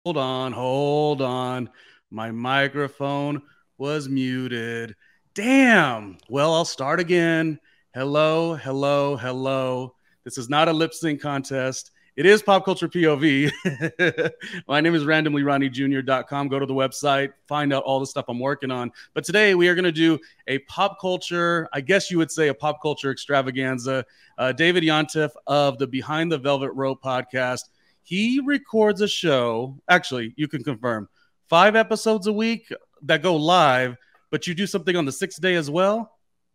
Hold on. My microphone was muted. Damn. Well, I'll start again. Hello, hello, hello. This is not a lip sync contest. It is Pop Culture POV. My name is randomlyronniejr.com. Go to the website, find out all the stuff I'm working on. But today we are going to do a pop culture, I guess you would say a pop culture extravaganza. David Yontef of the Behind the Velvet Rope podcast. He records a show. Actually, you can confirm 5 episodes a week that go live, but you do something on the 6th day as well.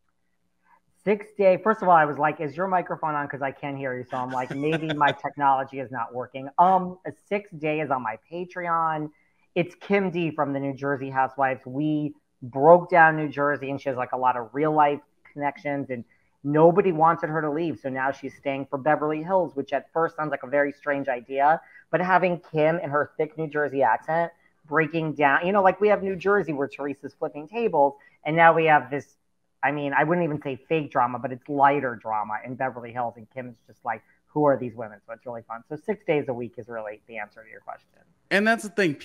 6 day. First of all, I was like, "Is your microphone on?" Because I can't hear you. So I'm like, maybe my technology is not working. A 6 day is on my Patreon. It's Kim D from the New Jersey Housewives. We broke down New Jersey, and she has like a lot of real life connections, and nobody wanted her to leave. So now she's staying for Beverly Hills, which at first sounds like a very strange idea. But having Kim in her thick New Jersey accent breaking down, like we have New Jersey where Teresa's flipping tables, and now we have this. I mean, I wouldn't even say fake drama, but it's lighter drama in Beverly Hills. And Kim is just like, who are these women? So it's really fun. So 6 days a week is really the answer to your question. And that's the thing.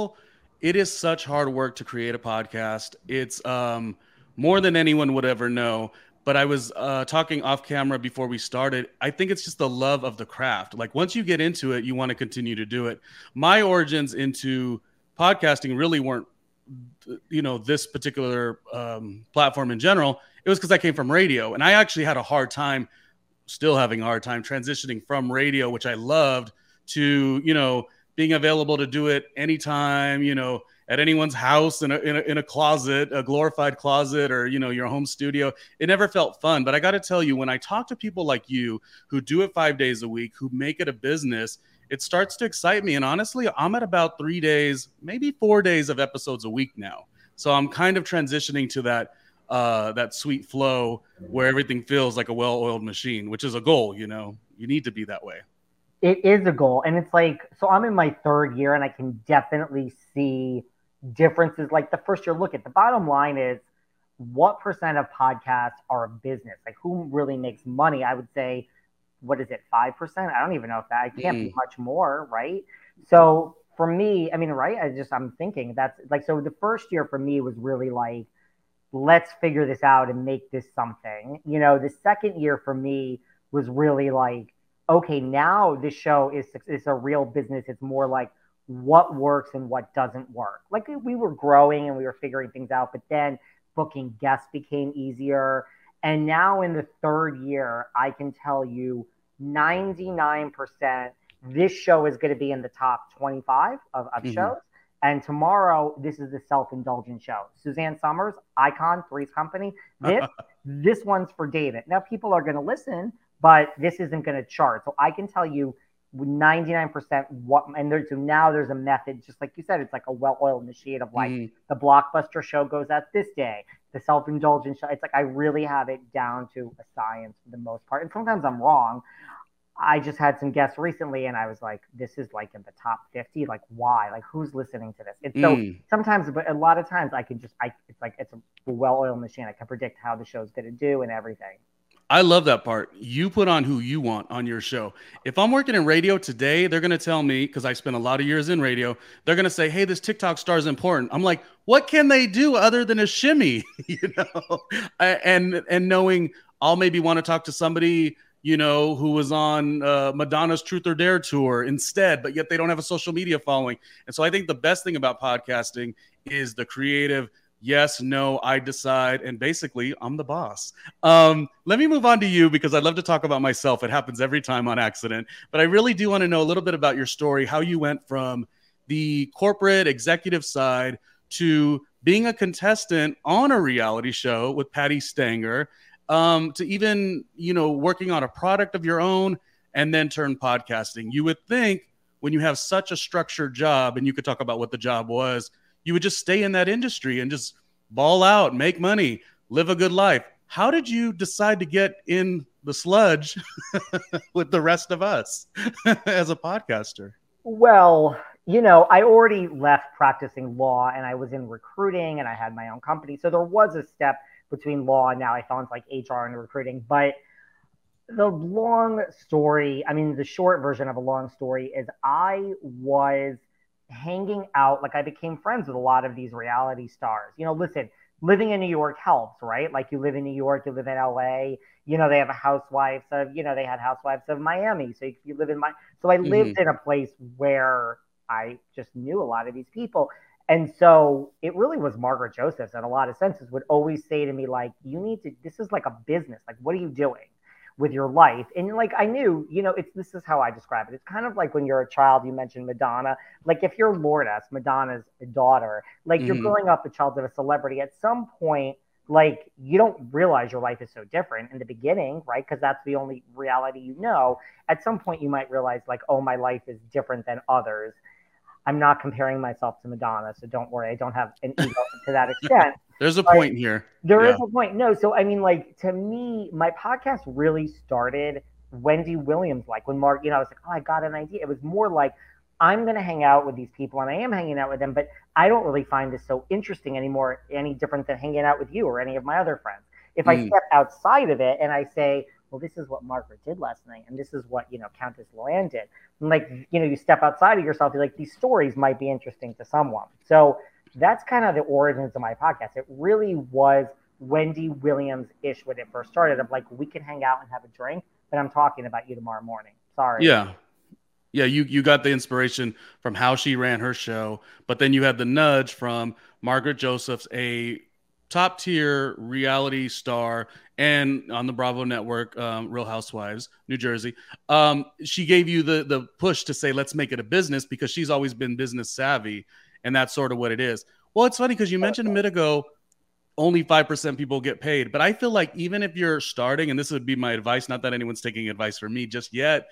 It is such hard work to create a podcast. It's more than anyone would ever know. But I was talking off camera before we started. I think it's just the love of the craft. Like once you get into it, you want to continue to do it. My origins into podcasting really weren't this particular platform in general. It was because I came from radio, and I actually had a hard time, still having a hard time transitioning from radio, which I loved, to being available to do it anytime, at anyone's house in a closet, a glorified closet, or your home studio. It never felt fun. But I got to tell you, when I talk to people like you who do it 5 days a week, who make it a business, it starts to excite me. And honestly, I'm at about 3 days, maybe 4 days of episodes a week now. So I'm kind of transitioning to that sweet flow where everything feels like a well-oiled machine, which is a goal. You need to be that way. It is a goal. And it's like, so I'm in my third year and I can definitely see differences. Like the first year, look at the bottom line is what percent of podcasts are a business? Like who really makes money? I would say, what is it, 5%? I don't even know if that, it can't be much more, right? So for me, I mean, right, I'm thinking that's like, so the first year for me was really like, let's figure this out and make this something. The second year for me was really like, okay, now this show is a real business. It's more like what works and what doesn't work. Like we were growing and we were figuring things out, but then booking guests became easier. And now in the third year, I can tell you 99% this show is going to be in the top 25 of shows. And tomorrow, this is the self-indulgent show. Suzanne Summers, Icon, Three's Company. This one's for David. Now, people are going to listen, but this isn't going to chart. So I can tell you 99% what, and so now there's a method, just like you said, it's like a well-oiled machine of like the blockbuster show goes out this day, the self-indulgent show. It's like I really have it down to a science for the most part. And sometimes I'm wrong. I just had some guests recently and I was like, this is like in the top 50. Like, why? Like, who's listening to this? It's so sometimes, but a lot of times I can it's like, it's a well-oiled machine. I can predict how the show's going to do and everything. I love that part. You put on who you want on your show. If I'm working in radio today, they're going to tell me, because I spent a lot of years in radio, they're going to say, hey, this TikTok star is important. I'm like, what can they do other than a shimmy? And knowing I'll maybe want to talk to somebody, who was on Madonna's Truth or Dare tour instead, but yet they don't have a social media following. And so I think the best thing about podcasting is the creative yes, no, I decide, and basically I'm the boss. Let me move on to you because I'd love to talk about myself. It happens every time on accident, but I really do want to know a little bit about your story, how you went from the corporate executive side to being a contestant on a reality show with Patty Stanger, to even, working on a product of your own and then turn podcasting. You would think when you have such a structured job, and you could talk about what the job was, you would just stay in that industry and just ball out, make money, live a good life. How did you decide to get in the sludge with the rest of us as a podcaster? Well, I already left practicing law and I was in recruiting and I had my own company. So there was a step between law and now I fell into like HR and recruiting. But the long story, I mean, the short version of a long story is I was hanging out, like I became friends with a lot of these reality stars. Listen, living in New York helps, right? Like you live in New York, you live in LA, they have a housewives of, they had housewives of Miami. So if you live in so I lived in a place where I just knew a lot of these people. And so it really was Margaret Josephs in a lot of senses would always say to me, like, this is like a business. Like, what are you doing with your life? And like, I knew, this is how I describe it. It's kind of like when you're a child, you mentioned Madonna. Like if you're Lourdes, Madonna's daughter, like you're growing up a child of a celebrity at some point, like you don't realize your life is so different in the beginning, right? Because that's the only reality you know. At some point, you might realize like, oh, my life is different than others. I'm not comparing myself to Madonna, so don't worry. I don't have an ego to that extent. There's a point here. There is a point. No, so I mean, like to me, my podcast really started Wendy Williams. Like when Mark, I was like, oh, I got an idea. It was more like I'm going to hang out with these people, and I am hanging out with them, but I don't really find this so interesting anymore, any different than hanging out with you or any of my other friends. If I step outside of it and I say, well, this is what Margaret did last night, and this is what, Countess Luann did. And like, you step outside of yourself, you're like, these stories might be interesting to someone. So that's kind of the origins of my podcast. It really was Wendy Williams-ish when it first started. Of like, we can hang out and have a drink, but I'm talking about you tomorrow morning. Sorry. Yeah. Yeah, you got the inspiration from how she ran her show, but then you had the nudge from Margaret Josephs, a top-tier reality star, and on the Bravo network, Real Housewives, New Jersey. She gave you the push to say, let's make it a business, because she's always been business savvy, and that's sort of what it is. Well, it's funny because you mentioned a minute ago, only 5% people get paid. But I feel like even if you're starting, and this would be my advice, not that anyone's taking advice from me just yet,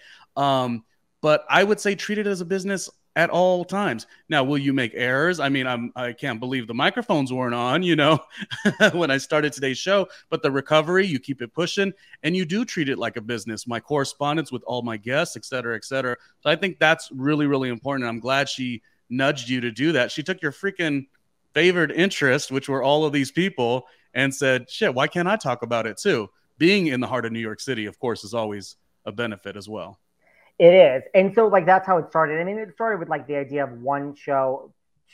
but I would say treat it as a business at all times. Now, will you make errors? I mean, I can't believe the microphones weren't on, when I started today's show, but the recovery, you keep it pushing and you do treat it like a business. My correspondence with all my guests, et cetera, et cetera. So I think that's really, really important. I'm glad she nudged you to do that. She took your freaking favored interest, which were all of these people, and said, shit, why can't I talk about it too? Being in the heart of New York City, of course, is always a benefit as well. It is. And so like that's how it started. I mean, it started with like the idea of one show,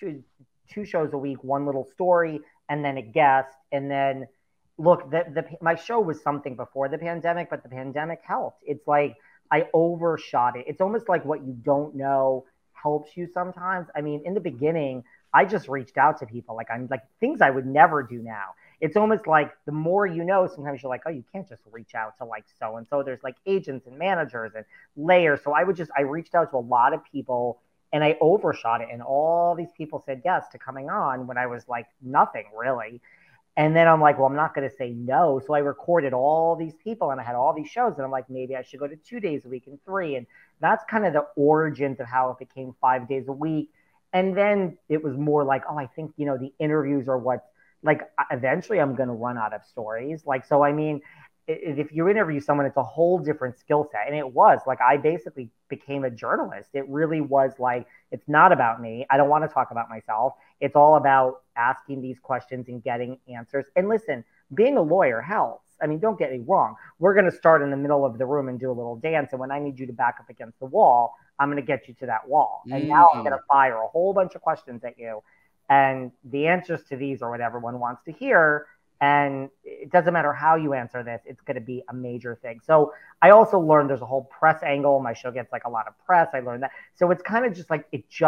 two shows a week, one little story, and then a guest. And then look, my show was something before the pandemic, but the pandemic helped. It's like I overshot it. It's almost like what you don't know helps you sometimes. I mean, in the beginning, I just reached out to people. Like I'm like things I would never do now. It's almost like the more you know, sometimes you're like, oh, you can't just reach out to like so-and-so. There's like agents and managers and layers. So I reached out to a lot of people and I overshot it. And all these people said yes to coming on when I was like nothing really. And then I'm like, well, I'm not going to say no. So I recorded all these people and I had all these shows. And I'm like, maybe I should go to 2 days a week and 3. And that's kind of the origins of how it became 5 days a week. And then it was more like, oh, I think, the interviews are what, like, eventually I'm going to run out of stories. Like, so, I mean, if you interview someone, it's a whole different skill set. And it was like, I basically became a journalist. It really was like, it's not about me. I don't want to talk about myself. It's all about asking these questions and getting answers. And listen, being a lawyer helps. I mean, don't get me wrong. We're going to start in the middle of the room and do a little dance. And when I need you to back up against the wall, I'm going to get you to that wall. And now I'm going to fire a whole bunch of questions at you. And the answers to these are what everyone wants to hear. And it doesn't matter how you answer this, it's going to be a major thing. So I also learned there's a whole press angle. My show gets like a lot of press. I learned that. So it's kind of just like,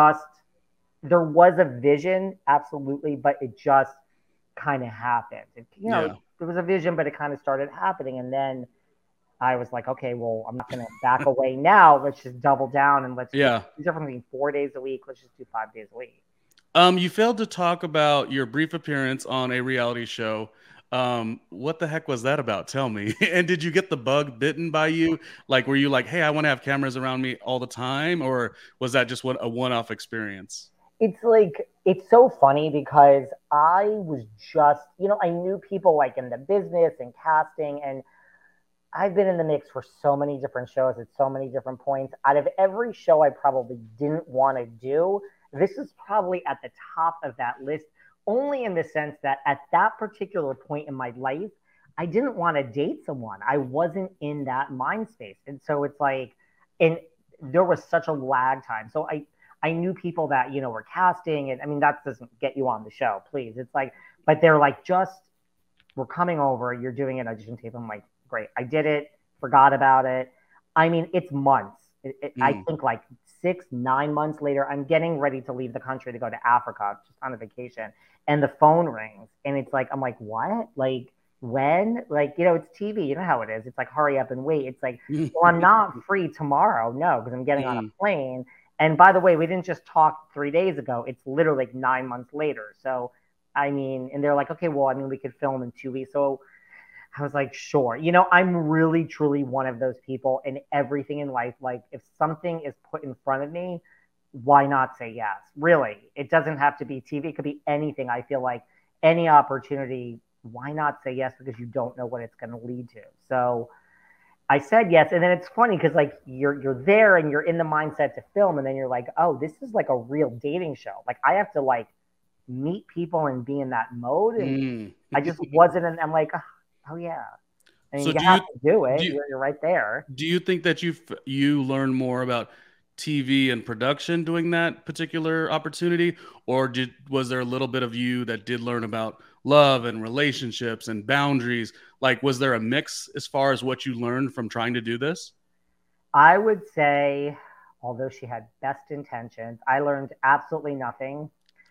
there was a vision, absolutely, but it just kind of happened. There was a vision, but it kind of started happening. And then I was like, okay, well, I'm not going to back away now. Let's just double down and let's do different 4 days a week. Let's just do 5 days a week. You failed to talk about your brief appearance on a reality show. What the heck was that about? Tell me. And did you get the bug bitten by you? Like, were you like, hey, I want to have cameras around me all the time? Or was that just a one-off experience? It's like, it's so funny because I was just, I knew people like in the business and casting, and I've been in the mix for so many different shows at so many different points. Out of every show I probably didn't want to do, this is probably at the top of that list, only in the sense that at that particular point in my life, I didn't want to date someone. I wasn't in that mind space. And so it's like, and there was such a lag time. So I knew people that, were casting. And I mean, that doesn't get you on the show, please. It's like, but they're like, we're coming over. You're doing an audition tape. I'm like, great. I did it, forgot about it. I mean, it's months. I think like 6-9 months later, I'm getting ready to leave the country to go to Africa, just on a vacation. And the phone rings and it's like, I'm like, what? Like, when? Like, it's TV. You know how it is. It's like, hurry up and wait. It's like, well, I'm not free tomorrow. No, because I'm getting on a plane. And by the way, we didn't just talk 3 days ago. It's literally like 9 months later. So, I mean, and they're like, okay, well, I mean, we could film in 2 weeks. So I was like, sure. I'm really, truly one of those people in everything in life. Like, if something is put in front of me, why not say yes? Really, it doesn't have to be TV. It could be anything. I feel like any opportunity, why not say yes? Because you don't know what it's going to lead to. So I said yes. And then it's funny because like you're there and you're in the mindset to film. And then you're like, oh, this is like a real dating show. Like I have to like meet people and be in that mode. And I just wasn't. And I'm like, oh yeah. I mean, so you have to do it. You're right there. Do you think that you learn more about TV and production doing that particular opportunity, or was there a little bit of you that did learn about love and relationships and boundaries? Like, was there a mix as far as what you learned from trying to do this? I would say, although she had best intentions, I learned absolutely nothing.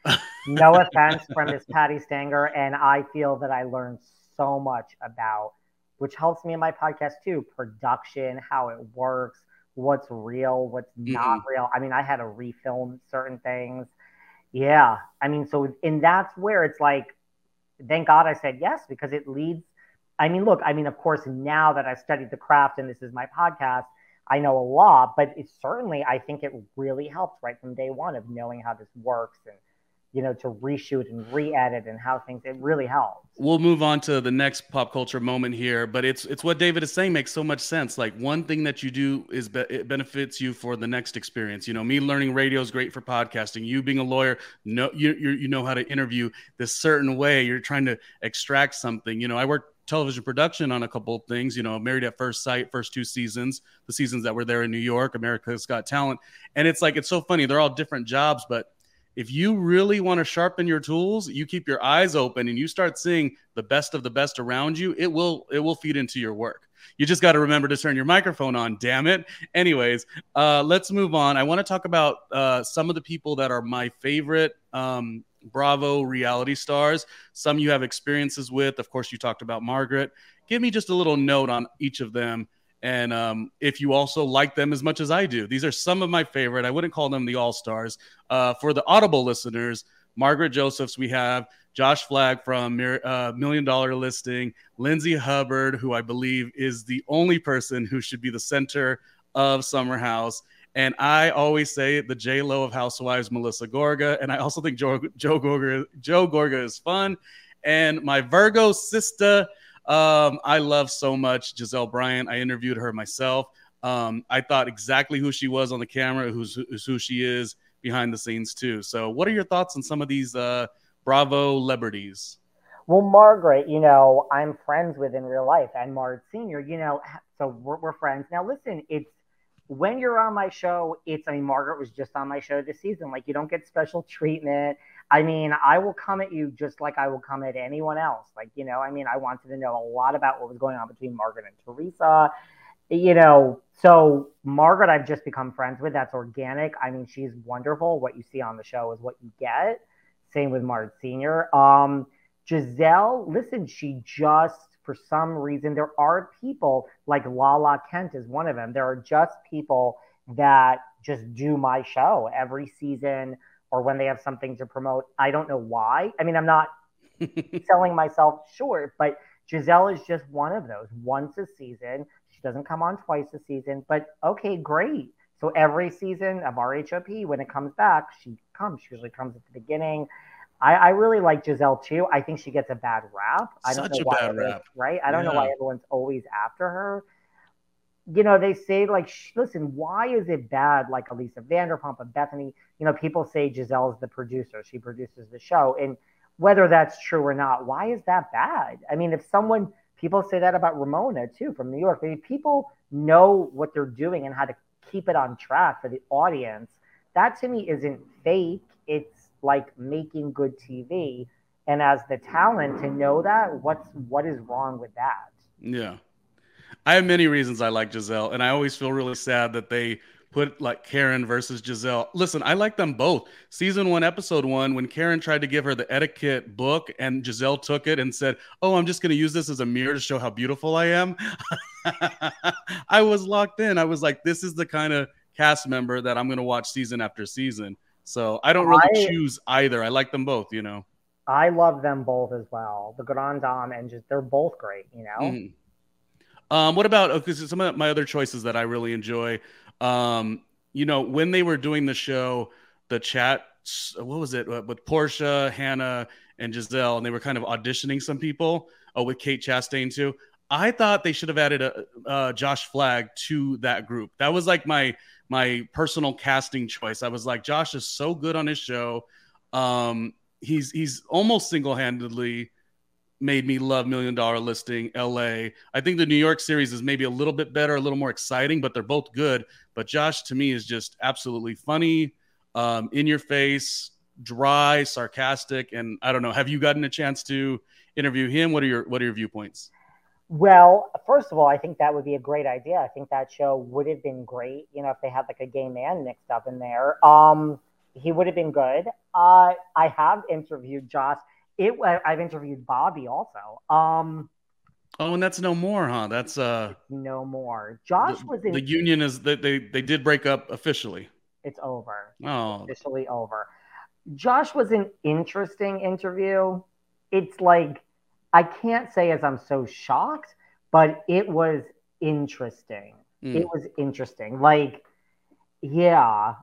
No offense from Miss Patty Stanger, and I feel that I learned so much about, which helps me in my podcast too, production, how it works, what's real, what's not real. I mean, I had to refilm certain things. Yeah. I mean, and that's where it's like, thank God I said yes, because it leads. I mean, look, of course, now that I've studied the craft and this is my podcast, I know a lot, but it's certainly, I think it really helps right from day one of knowing how this works and, to reshoot and re-edit and how it really helps. We'll move on to the next pop culture moment here, but it's what David is saying makes so much sense. Like one thing that you do is it benefits you for the next experience. Me learning radio is great for podcasting. You being a lawyer, you know how to interview this certain way. You're trying to extract something. I worked television production on a couple of things, Married at First Sight, first 2 seasons, the seasons that were there in New York, America's Got Talent. And it's like, it's so funny. They're all different jobs, but if you really want to sharpen your tools, you keep your eyes open and you start seeing the best of the best around you, it will feed into your work. You just got to remember to turn your microphone on, damn it. Anyways, let's move on. I want to talk about some of the people that are my favorite Bravo reality stars. Some you have experiences with. Of course, you talked about Margaret. Give me just a little note on each of them. And if you also like them as much as I do. These are some of my favorite. I wouldn't call them the all-stars. For the Audible listeners, Margaret Josephs, we have Josh Flagg from $1 Million Listing, Lindsay Hubbard, who I believe is the only person who should be the center of Summer House. And I always say the J-Lo of Housewives, Melissa Gorga. And I also think Joe Gorga is fun. And my Virgo sister, I love so much Giselle Bryant. I interviewed her myself. I thought exactly who she was on the camera, who's who she is behind the scenes too. So what are your thoughts on some of these Bravo celebrities? Well, Margaret, I'm friends with in real life, and Margaret Sr., so we're friends. Now, listen, it's when you're on my show, Margaret was just on my show this season. Like, you don't get special treatment. I mean, I will come at you just like I will come at anyone else. Like, I wanted to know a lot about what was going on between Margaret and Teresa. So Margaret, I've just become friends with. That's organic. I mean, she's wonderful. What you see on the show is what you get. Same with Margaret Sr. Giselle, listen, she just, for some reason, there are people like Lala Kent is one of them. There are just people that just do my show every season or when they have something to promote. I don't know why. I mean, I'm not selling myself short, but Giselle is just one of those. Once a season. She doesn't come on twice a season, but okay, great. So every season of RHOP, when it comes back, she comes. She usually comes at the beginning. I really like Giselle too. I think she gets a bad rap. I don't know why bad rap, right? I don't know why everyone's always after her. They say like, listen, why is it bad? Like Elisa Vanderpump and Bethany, people say Giselle is the producer. She produces the show. And whether that's true or not, why is that bad? I mean, people say that about Ramona too, from New York. Maybe people know what they're doing and how to keep it on track for the audience. that to me isn't fake. It's like making good TV. And as the talent to know that, what is wrong with that? Yeah. I have many reasons I like Giselle, and I always feel really sad that they put like Karen versus Giselle. Listen, I like them both. Season 1, episode 1, when Karen tried to give her the etiquette book and Giselle took it and said, "Oh, I'm just going to use this as a mirror to show how beautiful I am." I was locked in. I was like, this is the kind of cast member that I'm going to watch season after season. So I don't really I choose either. I like them both, you know. I love them both as well. The Grand Dame and just they're both great, you know? Mhm. What about because some of my other choices that I really enjoy? When they were doing the show, the chat, what was it with Portia, Hannah, and Giselle, and they were kind of auditioning some people. Oh, with Kate Chastain too. I thought they should have added a Josh Flagg to that group. That was like my personal casting choice. I was like, Josh is so good on his show. He's almost single handedly made me love Million Dollar Listing, LA. I think the New York series is maybe a little bit better, a little more exciting, but they're both good. But Josh to me is just absolutely funny, in your face, dry, sarcastic, and I don't know. Have you gotten a chance to interview him? What are your viewpoints? Well, first of all, I think that would be a great idea. I think that show would have been great, you know, if they had like a gay man mixed up in there. He would have been good. I have interviewed Josh. I've interviewed Bobby also. Oh, and that's no more, huh? That's No more. Josh was in. the union is that they did break up officially. It's over. It's Oh, officially over. Josh was an interesting interview. It's like I can't say as I'm so shocked, but it was interesting. It mm, was interesting. Like, yeah.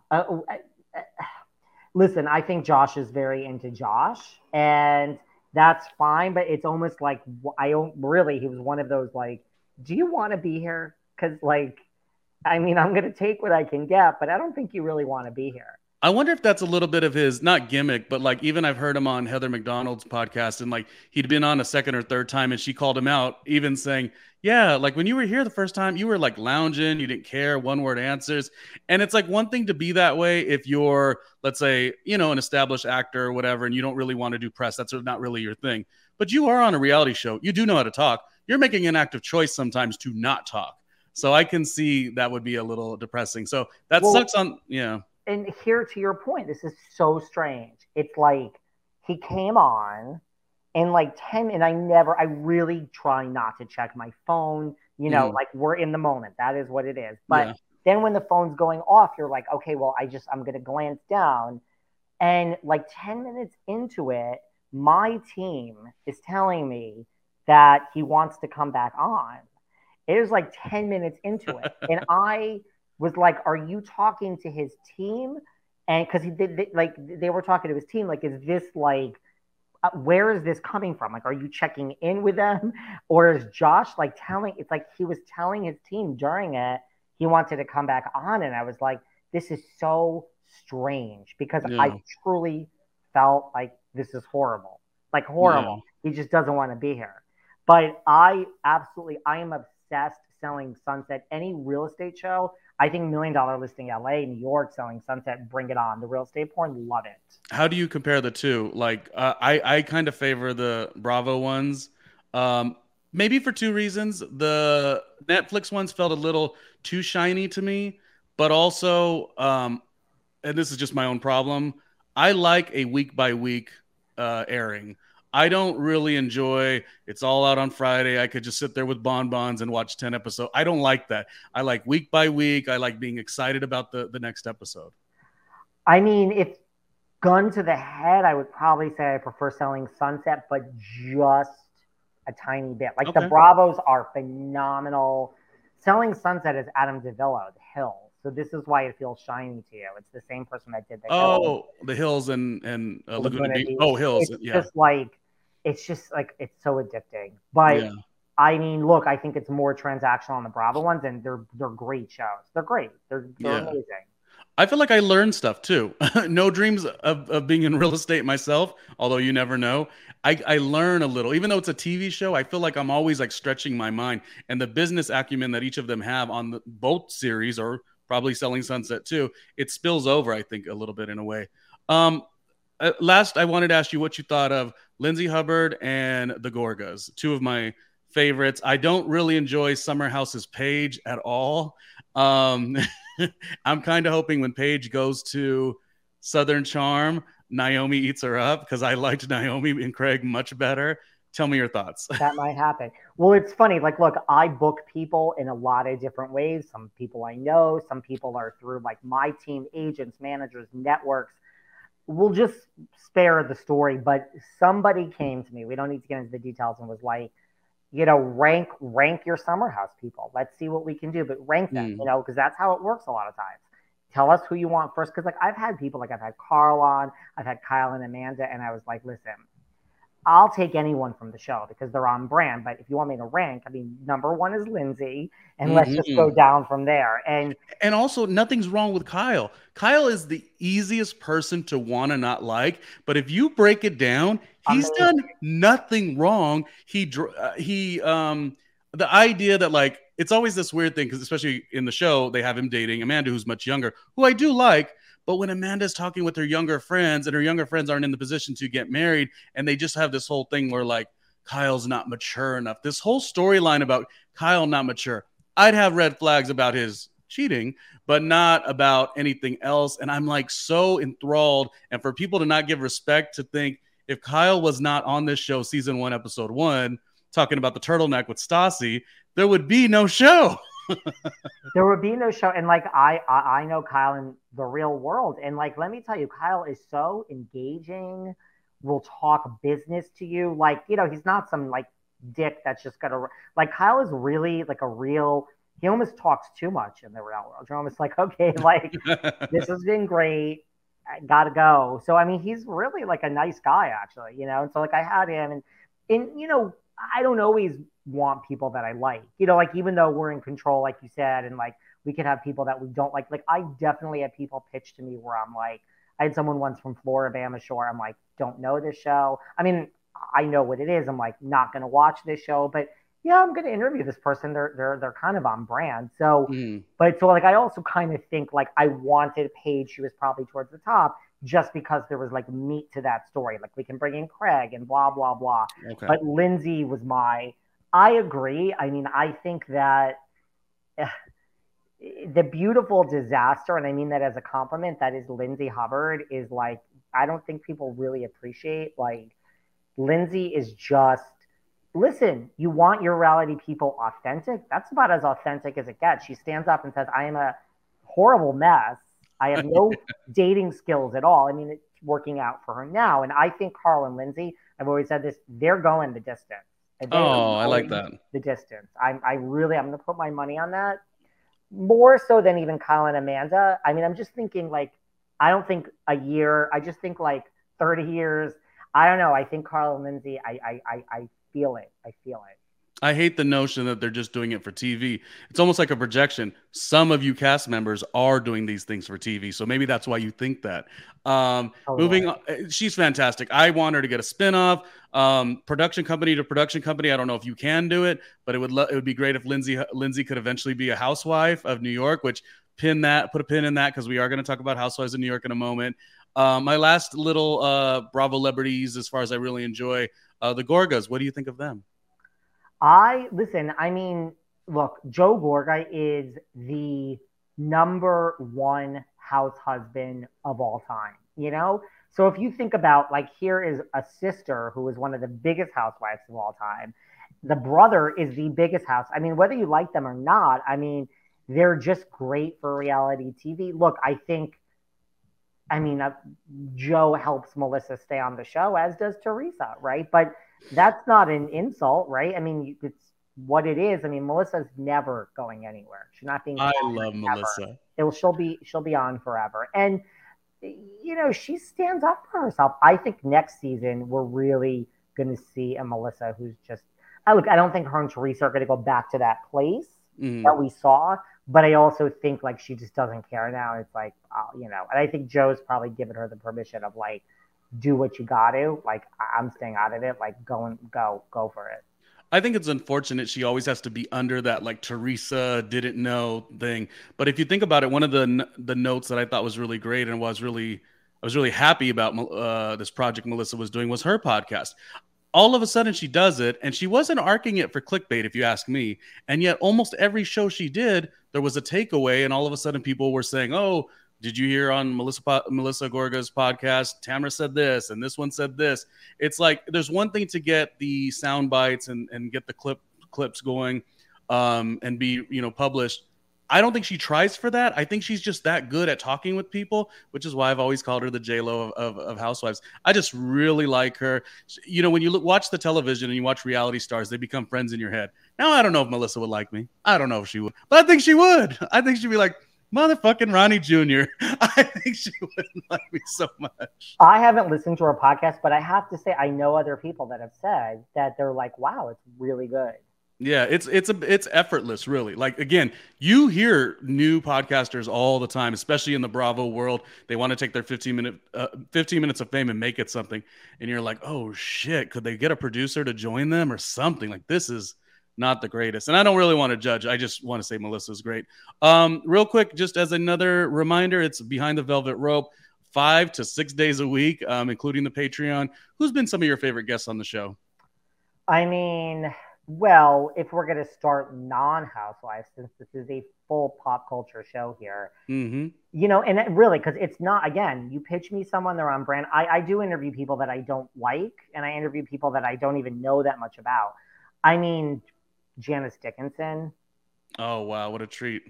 Listen, I think Josh is very into Josh, and that's fine. But it's almost like I don't really. He was one of those like, do you want to be here? Because like, I mean, I'm gonna take what I can get, but I don't think you really want to be here. I wonder if that's a little bit of his not gimmick, but like even I've heard him on Heather McDonald's podcast, and like he'd been on a second or third time, and she called him out, even saying, "Yeah, like when you were here the first time, you were like lounging, you didn't care, one word answers." And it's like one thing to be that way if you're, let's say, an established actor or whatever, and you don't really want to do press. That's not really your thing. But you are on a reality show. You do know how to talk. You're making an active choice sometimes to not talk. So I can see that would be a little depressing. So that Well, sucks on, yeah. and here to your point, this is so strange. It's like he came on and like 10, and I really try not to check my phone, Mhm. like we're in the moment. That is what it is. But Yeah. then when the phone's going off, you're like, okay, well, I'm going to glance down. And like 10 minutes into it, my team is telling me that he wants to come back on. It was like 10 minutes into it. And I was like, are you talking to his team? And because he did, like, they were talking to his team, like, is this like, where is this coming from? Like, are you checking in with them? Or is Josh like it's like he was telling his team during it he wanted to come back on. And I was like, this is so strange because I Yeah. truly felt like this is horrible. Like, Yeah. horrible. He just doesn't want to be here. But I am obsessed selling Sunset. Any real estate show, I think Million Dollar Listing LA, New York, selling Sunset, bring it on. The real estate porn, love it. How do you compare the two? Like, I kind of favor the Bravo ones. Um, Maybe for two reasons. The Netflix ones felt a little too shiny to me, but also, and this is just my own problem. I like a week by week airing. I don't really enjoy it's all out on Friday. I could just sit there with bonbons and watch 10 episodes. I don't like that. I like week by week. I like being excited about the next episode. I mean, if gun to the head, I would probably say I prefer selling Sunset, but just a tiny bit. Like the Okay. Bravos are phenomenal. Selling Sunset is Adam DeVillo, The Hill. So this is why it feels shiny to you. It's the same person that did The Hill, Oh, the Hills and Laguna Laguna Beach. Beach. Oh, Hills. Yeah. It's just like it's so addicting. But Yeah. I mean, look, I think it's more transactional on the Bravo ones, and they're great shows. They're great. They're Yeah. amazing. I feel like I learned stuff too. No dreams of being in real estate myself, although you never know. I learn a little. Even though it's a TV show, I feel like I'm always like stretching my mind and the business acumen that each of them have on both series or probably Selling Sunset too. It spills over, I think, a little bit in a way. Um, Last, I wanted to ask you what you thought of Lindsay Hubbard and the Gorgas, two of my favorites. I don't really enjoy Summer House's Paige at all. Um, I'm kind of hoping when Paige goes to Southern Charm, Naomi eats her up because I liked Naomi and Craig much better. Tell me your thoughts. That might happen. Well, it's funny. Like, look, I book people in a lot of different ways. Some people I know, some people are through like my team, agents, managers, networks. We'll just spare the story, but somebody came to me. We don't need to get into the details and was like, rank your summer house people. Let's see what we can do, but rank them, because that's how it works a lot of times. Tell us who you want first. Cause like I've had people, like I've had Carl on, I've had Kyle and Amanda, and I was like, listen, I'll take anyone from the show because they're on brand. But if you want me to rank, I mean, number one is Lindsay, and let's just go down from there. And also, nothing's wrong with Kyle. Kyle is the easiest person to want to not like, but if you break it down, he's done nothing wrong. The idea that like it's always this weird thing because especially in the show they have him dating Amanda, who's much younger, who I do like. But when Amanda's talking with her younger friends and her younger friends aren't in the position to get married, and they just have this whole thing where like Kyle's not mature enough. This whole storyline about Kyle not mature. I'd have red flags about his cheating, but not about anything else. And I'm like so enthralled. And for people to not give respect, to think if Kyle was not on this show, season 1, episode 1, talking about the turtleneck with Stassi, there would be no show. There would be no show. And like I know Kyle in the real world. And like, let me tell you, Kyle is so engaging, will talk business to you. Like, he's not some like dick that's just gonna like Kyle is really like a real, he almost talks too much in the real world. You're almost like, okay, like this has been great. I gotta go. So I mean, he's really like a nice guy, actually, and so like I had him and I don't always want people that I like, like even though we're in control, like you said, and like we could have people that we don't like I definitely had people pitch to me where I'm like, I had someone once from Floribama Shore. I'm like, don't know this show. I mean, I know what it is. I'm like, not going to watch this show, but yeah, I'm going to interview this person. They're kind of on brand. So, but so like, I also kind of think like I wanted Paige. She was probably towards the top just because there was like meat to that story. Like we can bring in Craig and blah, blah, blah. Okay. But Lindsay was I agree. I mean, I think that the beautiful disaster, and I mean that as a compliment, that is Lindsay Hubbard is like, I don't think people really appreciate, like, Lindsay is just, listen, you want your reality people authentic? That's about as authentic as it gets. She stands up and says, I am a horrible mess. I have no dating skills at all. I mean, it's working out for her now. And I think Carl and Lindsay, I've always said this, they're going the distance. I like that. The distance. I'm going to put my money on that. More so than even Kyle and Amanda. I mean, I'm just thinking like, I don't think a year. I just think like 30 years. I don't know. I think Carl and Lindsay, I feel it. I feel it. I hate the notion that they're just doing it for TV. It's almost like a projection. Some of you cast members are doing these things for TV, so maybe that's why you think that. Moving on, she's fantastic. I want her to get a spinoff, production company to production company. I don't know if you can do it, but it would be great if Lindsay could eventually be a housewife of New York. Which put a pin in that because we are going to talk about Housewives of New York in a moment. My last little Bravo celebrities, as far as I really enjoy, the Gorgas. What do you think of them? I mean, look, Joe Gorga is the number one house husband of all time, So if you think about, like, here is a sister who is one of the biggest housewives of all time. The brother is the biggest house. I mean, whether you like them or not, I mean, they're just great for reality TV. Look, Joe helps Melissa stay on the show, as does Teresa, right? But that's not an insult, right? I mean, it's what it is. I mean, Melissa's never going anywhere. She's not being. I love Melissa. She'll be on forever, and she stands up for herself. I think next season we're really going to see a Melissa who's just. I don't think her and Teresa are going to go back to that place that we saw, but I also think like she just doesn't care now. It's like, and I think Joe's probably given her the permission of like, do what you got to. Like, I'm staying out of it. Like, go for it. I think it's unfortunate she always has to be under that like Teresa didn't know thing. But if you think about it, one of the notes that I thought was really great and I was really happy about this project Melissa was doing was her podcast. All of a sudden she does it, and she wasn't arcing it for clickbait, if you ask me. And yet almost every show she did, there was a takeaway, and all of a sudden people were saying, oh, did you hear on Melissa Gorga's podcast, Tamara said this and this one said this. It's like there's one thing to get the sound bites and get the clips going, and be, published. I don't think she tries for that. I think she's just that good at talking with people, which is why I've always called her the J-Lo of Housewives. I just really like her. When you watch the television and you watch reality stars, they become friends in your head. Now, I don't know if Melissa would like me. I don't know if she would, but I think she would. I think she'd be like, motherfucking Ronnie Jr. I think she wouldn't like me so much. I haven't listened to her podcast, but I have to say I know other people that have said that they're like, wow, it's really good. Yeah, it's effortless, really. Like, again, you hear new podcasters all the time, especially in the Bravo world. They want to take their 15 minutes of fame and make it something. And you're like, oh shit, could they get a producer to join them or something? Like, this is not the greatest. And I don't really want to judge. I just want to say Melissa's great. Real quick, just as another reminder, it's Behind the Velvet Rope, 5 to 6 days a week, including the Patreon. Who's been some of your favorite guests on the show? I mean, well, if we're going to start non-Housewives, since this is a full pop culture show here, mm-hmm. And it really, because it's not, again, you pitch me someone, they're on brand. I do interview people that I don't like, and I interview people that I don't even know that much about. I mean, Janice Dickinson. Oh, wow. What a treat.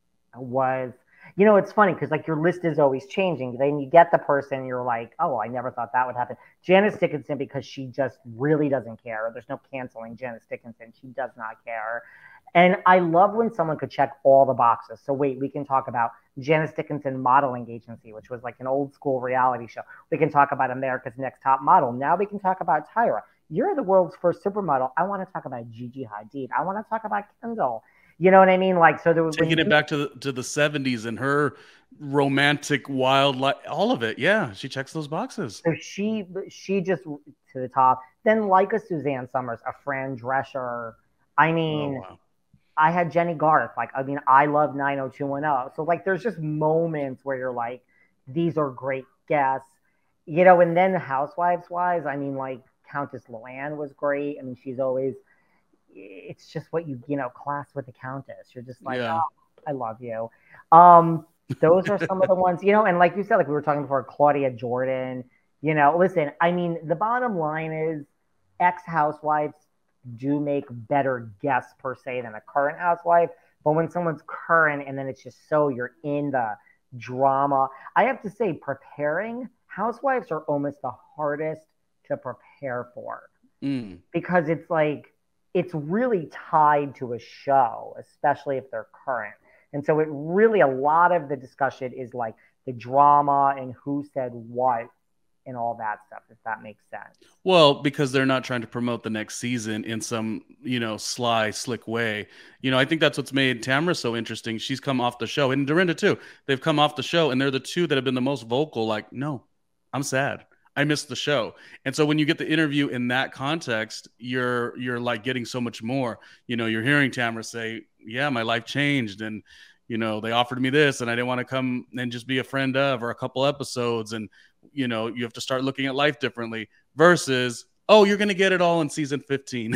Was, it's funny because like your list is always changing. Then you get the person, you're like, oh, I never thought that would happen. Janice Dickinson, because she just really doesn't care. There's no canceling Janice Dickinson. She does not care. And I love when someone could check all the boxes. So wait, we can talk about Janice Dickinson Modeling Agency, which was like an old school reality show. We can talk about America's Next Top Model. Now we can talk about Tyra. You're the world's first supermodel. I want to talk about Gigi Hadid. I want to talk about Kendall. You know what I mean? Like, so there was taking it back to the 70s and her romantic wild life, all of it. Yeah, she checks those boxes. So she just to the top. Then like a Suzanne Summers, a Fran Drescher. I mean, wow. I had Jenny Garth. Like, I mean, I love 90210. So like, there's just moments where you're like, these are great guests, And then Housewives wise, I mean, like Countess Luann was great. I mean, she's always. It's just what class with the Countess. You're just like, yeah. Oh, I love you. Those are some of the ones, and like you said, like we were talking before, Claudia Jordan, listen, I mean, the bottom line is ex-housewives do make better guests per se than a current housewife. But when someone's current and then it's just so you're in the drama, I have to say preparing housewives are almost the hardest to prepare for because it's like, it's really tied to a show, especially if they're current. And so it really, a lot of the discussion is like the drama and who said what and all that stuff, if that makes sense. Well, because they're not trying to promote the next season in some, sly, slick way. I think that's what's made Tamara so interesting. She's come off the show, and Dorinda too. They've come off the show, and they're the two that have been the most vocal, like, no, I'm sad. I missed the show. And so when you get the interview in that context, you're like getting so much more. You're hearing Tamara say, yeah, my life changed. And, they offered me this and I didn't want to come and just be a friend of or a couple episodes. And, you have to start looking at life differently versus, oh, you're going to get it all in season 15,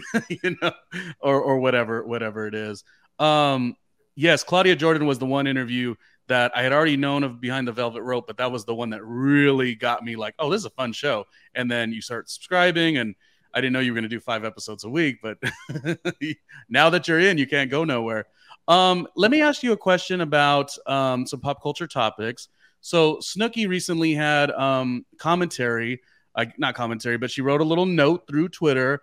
or whatever it is. Yes, Claudia Jordan was the one interview that I had already known of Behind the Velvet Rope, but that was the one that really got me like, oh, this is a fun show. And then you start subscribing, and I didn't know you were going to do 5 episodes a week, but now that you're in, you can't go nowhere. Let me ask you a question about some pop culture topics. So Snooki recently had commentary, not commentary, but she wrote a little note through Twitter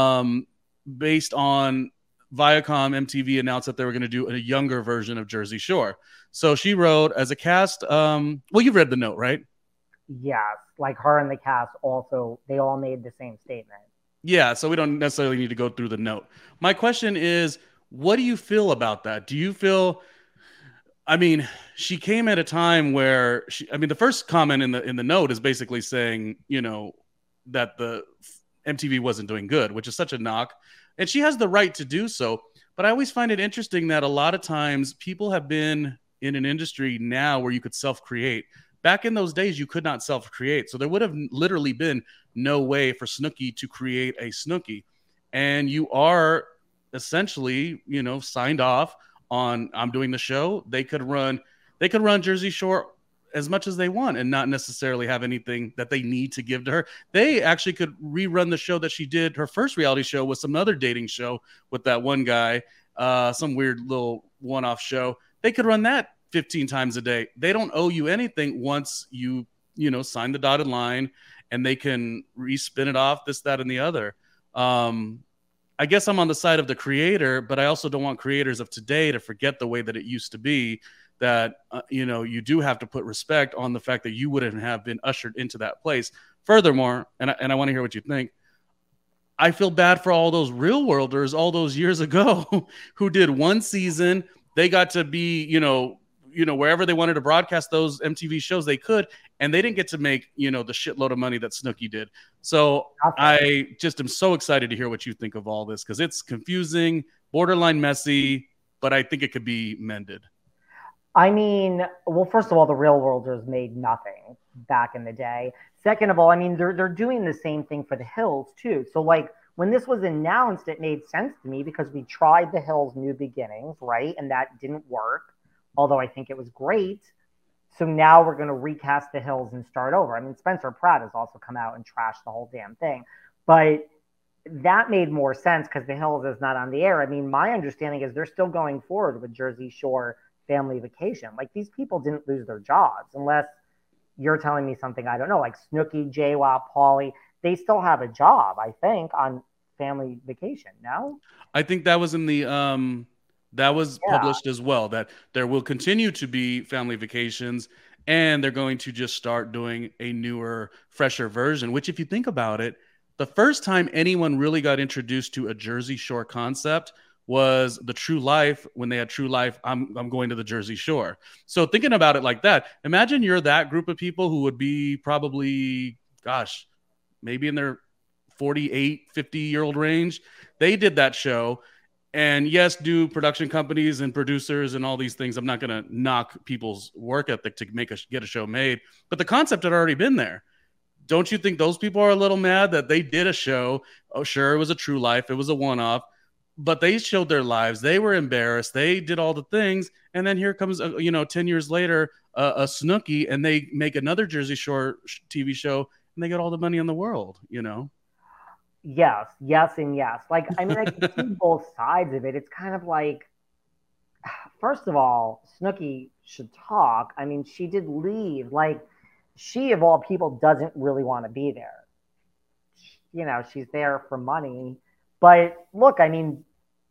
based on Viacom MTV announced that they were going to do a younger version of Jersey Shore. So she wrote as a cast. Well, you've read the note, right? Yes. Like her and the cast also, they all made the same statement. Yeah. So we don't necessarily need to go through the note. My question is, what do you feel about that? Do you feel, I mean, she came at a time where the first comment in the note is basically saying, that MTV wasn't doing good, which is such a knock. And she has the right to do so. But I always find it interesting that a lot of times people have been in an industry now where you could self-create. Back in those days, you could not self-create. So there would have literally been no way for Snooki to create a Snooki. And you are essentially, signed off on I'm doing the show. They could run Jersey Shore as much as they want and not necessarily have anything that they need to give to her. They actually could rerun the show that she did. Her first reality show was some other dating show with that one guy, some weird little one-off show. They could run that 15 times a day. They don't owe you anything once you sign the dotted line, and they can respin it off, this, that, and the other. I guess I'm on the side of the creator, but I also don't want creators of today to forget the way that it used to be, that, you do have to put respect on the fact that you wouldn't have been ushered into that place. Furthermore, and I want to hear what you think, I feel bad for all those real worlders all those years ago who did one season. They got to be, wherever they wanted to broadcast those MTV shows, they could, and they didn't get to make, the shitload of money that Snooki did. So I just am so excited to hear what you think of all this, because it's confusing, borderline messy, but I think it could be mended. I mean, well, first of all, the Real Worlders made nothing back in the day. Second of all, I mean, they're doing the same thing for The Hills too. So like when this was announced, it made sense to me because we tried The Hills New Beginnings, right? And that didn't work, although I think it was great. So now we're going to recast The Hills and start over. I mean, Spencer Pratt has also come out and trashed the whole damn thing. But that made more sense because The Hills is not on the air. I mean, my understanding is they're still going forward with Jersey Shore Family Vacation. Like, these people didn't lose their jobs, unless you're telling me something I don't know. Like Snooki, JWoww, Pauly, they still have a job, I think, on Family Vacation. No? I think that was in the that was published as well, that there will continue to be Family Vacations, and they're going to just start doing a newer, fresher version, which, if you think about it, the first time anyone really got introduced to a Jersey Shore concept was the True Life. When they had True Life, I'm going to the Jersey Shore. So thinking about it like that, imagine you're that group of people who would be probably, maybe in their 48, 50-year-old range. They did that show. And yes, do production companies and producers and all these things, I'm not going to knock people's work ethic to get a show made, but the concept had already been there. Don't you think those people are a little mad that they did a show? Oh, sure, it was a True Life, it was a one-off, but they showed their lives. They were embarrassed. They did all the things. And then here comes, 10 years later, a Snooki, and they make another Jersey Shore TV show, and they get all the money in the world, Yes, and yes. Like, I mean, I can see both sides of it. It's kind of like, first of all, Snooki should talk. I mean, she did leave. Like, she, of all people, doesn't really want to be there. She's there for money. But look, I mean,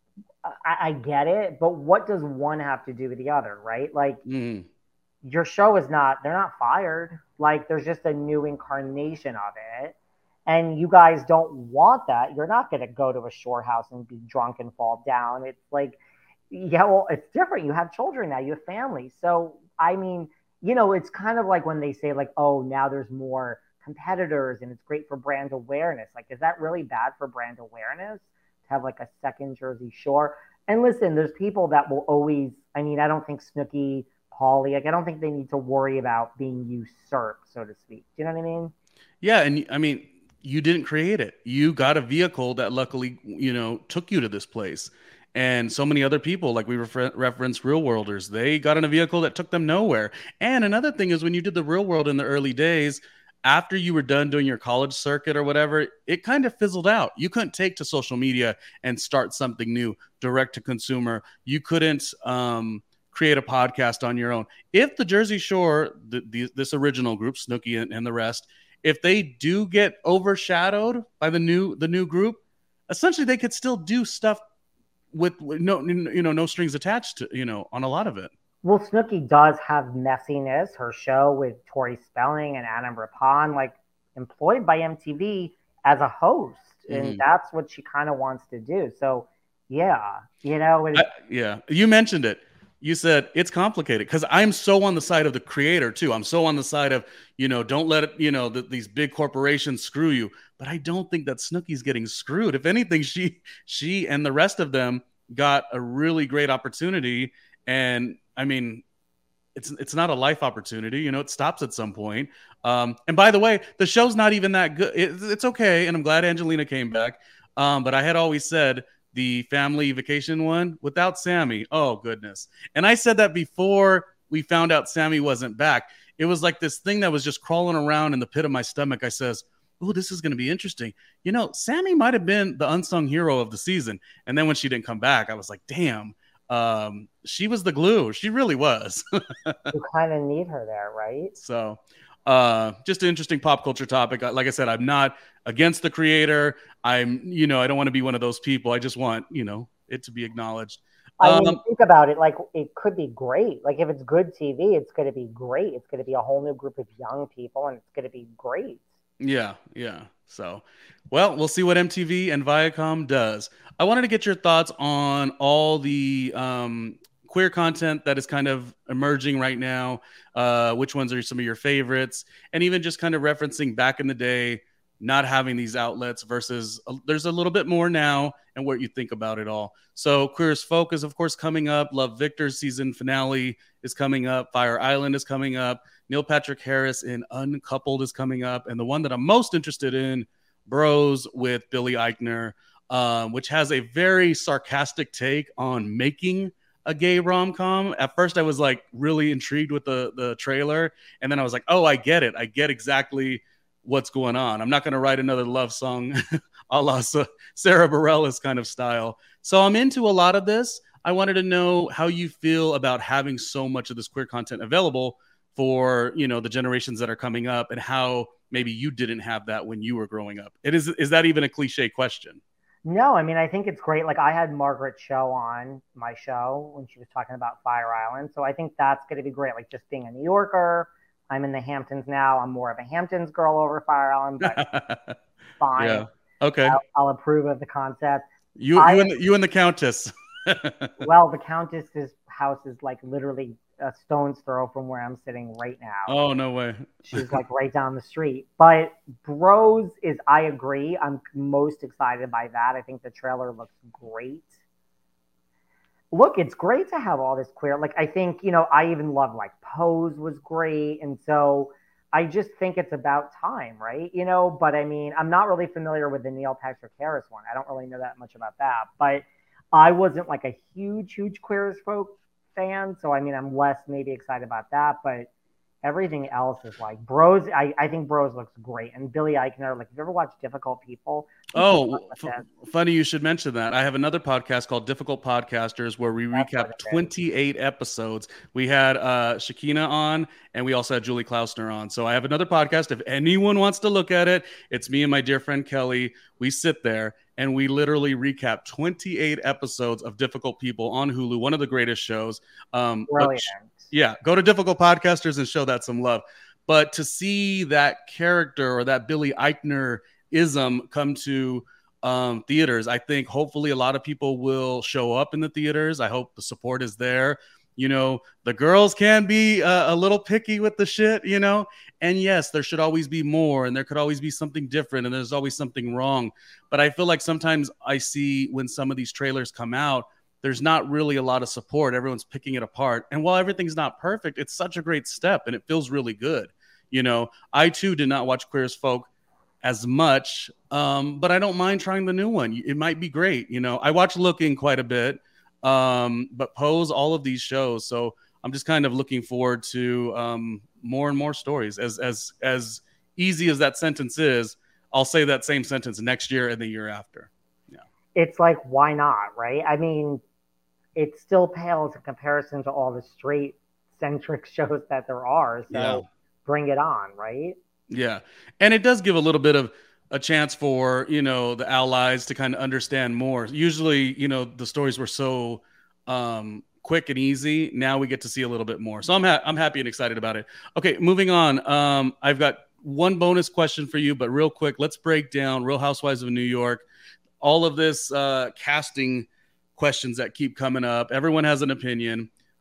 I get it, but what does one have to do with the other, right? Like, your show is they're not fired. Like, there's just a new incarnation of it. And you guys don't want that. You're not going to go to a shore house and be drunk and fall down. It's like, yeah, well, it's different. You have children now. You have families. So, I mean, it's kind of like when they say, like, oh, now there's more competitors and it's great for brand awareness. Like, is that really bad for brand awareness to have like a second Jersey Shore? And listen, there's people that will always, I mean, I don't think Snooki, Pauly, like, I don't think they need to worry about being usurped, so to speak. Do you know what I mean? Yeah. And I mean, you didn't create it. You got a vehicle that luckily, took you to this place. And so many other people, like we referenced Real Worlders, they got in a vehicle that took them nowhere. And another thing is, when you did the Real World in the early days, after you were done doing your college circuit or whatever, it kind of fizzled out. You couldn't take to social media and start something new, direct to consumer. You couldn't create a podcast on your own. If the Jersey Shore, this original group, Snooki and the rest, if they do get overshadowed by the new group, essentially they could still do stuff with no strings attached to, on a lot of it. Well, Snooki does have messiness. Her show with Tori Spelling and Adam Rippon, like, employed by MTV as a host, and that's what she kind of wants to do. So, yeah, yeah, you mentioned it. You said it's complicated because I'm so on the side of the creator too. I'm so on the side of, don't let it, these big corporations screw you. But I don't think that Snooki's getting screwed. If anything, she and the rest of them got a really great opportunity. And I mean, it's not a life opportunity. It stops at some point. And by the way, the show's not even that good. It's okay. And I'm glad Angelina came back. But I had always said the family vacation one without Sammy. Oh, goodness. And I said that before we found out Sammy wasn't back. It was like this thing that was just crawling around in the pit of my stomach. I says, oh, this is going to be interesting. Sammy might have been the unsung hero of the season. And then when she didn't come back, I was like, damn, she was the glue. She really was. You kind of need her there, right? So just an interesting pop culture topic. Like I said, I'm not against the creator. I don't want to be one of those people. I just want, it to be acknowledged. I mean, think about it. Like, it could be great. Like, if it's good TV, it's going to be great. It's going to be a whole new group of young people, and it's going to be great. Yeah. So, well, we'll see what MTV and Viacom does. I wanted to get your thoughts on all the queer content that is kind of emerging right now. Which ones are some of your favorites? And even just kind of referencing back in the day, not having these outlets versus there's a little bit more now, and what you think about it all. So Queer as Folk is, of course, coming up. Love Victor's season finale is coming up. Fire Island is coming up. Neil Patrick Harris in Uncoupled is coming up. And the one that I'm most interested in, Bros with Billy Eichner, which has a very sarcastic take on making a gay rom-com. At first, I was like really intrigued with the trailer. And then I was like, oh, I get it. I get exactly what's going on. I'm not going to write another love song a la Sarah Bareilles kind of style. So I'm into a lot of this. I wanted to know how you feel about having so much of this queer content available for, the generations that are coming up, and how maybe you didn't have that when you were growing up. Is that even a cliche question? No, I mean, I think it's great. Like, I had Margaret Cho on my show when she was talking about Fire Island. So I think that's going to be great. Like, just being a New Yorker, I'm in the Hamptons now. I'm more of a Hamptons girl over Fire Island, but fine. Yeah. Okay. I'll approve of the concept. You and the Countess. Well, the Countess's house is like literally a stone's throw from where I'm sitting right now. Oh, no way. She's like right down the street. But Bros I agree. I'm most excited by that. I think the trailer looks great. Look, it's great to have all this queer. Like, I think, I even love, like, Pose was great. And so I just think it's about time, right? But I mean, I'm not really familiar with the Neil Patrick Harris one. I don't really know that much about that. But I wasn't like a huge Queer as Folk fan. So, I mean, I'm less maybe excited about that. But everything else is like Bros. I think Bros looks great. And Billy Eichner, like, have you ever watched Difficult People? Funny you should mention that. I have another podcast called Difficult Podcasters where we recap 28 episodes. We had Shakina on, and we also had Julie Klausner on. So I have another podcast. If anyone wants to look at it, it's me and my dear friend Kelly. We sit there and we literally recap 28 episodes of Difficult People on Hulu, one of the greatest shows. Brilliant. Yeah, go to Difficult Podcasters and show that some love. But to see that character or that Billy Eichner-ism come to theaters, I think hopefully a lot of people will show up in the theaters. I hope the support is there. The girls can be a little picky with the shit, and yes, there should always be more, and there could always be something different, and there's always something wrong. But I feel like sometimes I see when some of these trailers come out, there's not really a lot of support. Everyone's picking it apart. And while everything's not perfect, it's such a great step and it feels really good. I too did not watch Queer as Folk as much, but I don't mind trying the new one. It might be great. I watch Looking quite a bit, but Pose, all of these shows. So I'm just kind of looking forward to more and more stories. As easy as that sentence is, I'll say that same sentence next year and the year after. Yeah. It's like, why not, right? I mean, it still pales in comparison to all the straight-centric shows that there are. So bring it on, right? Yeah. And it does give a little bit of a chance for, the allies to kind of understand more. Usually, the stories were so quick and easy. Now we get to see a little bit more. So I'm happy and excited about it. Okay, moving on. I've got one bonus question for you, but real quick, let's break down Real Housewives of New York. All of this casting questions that keep coming up. Everyone has an opinion.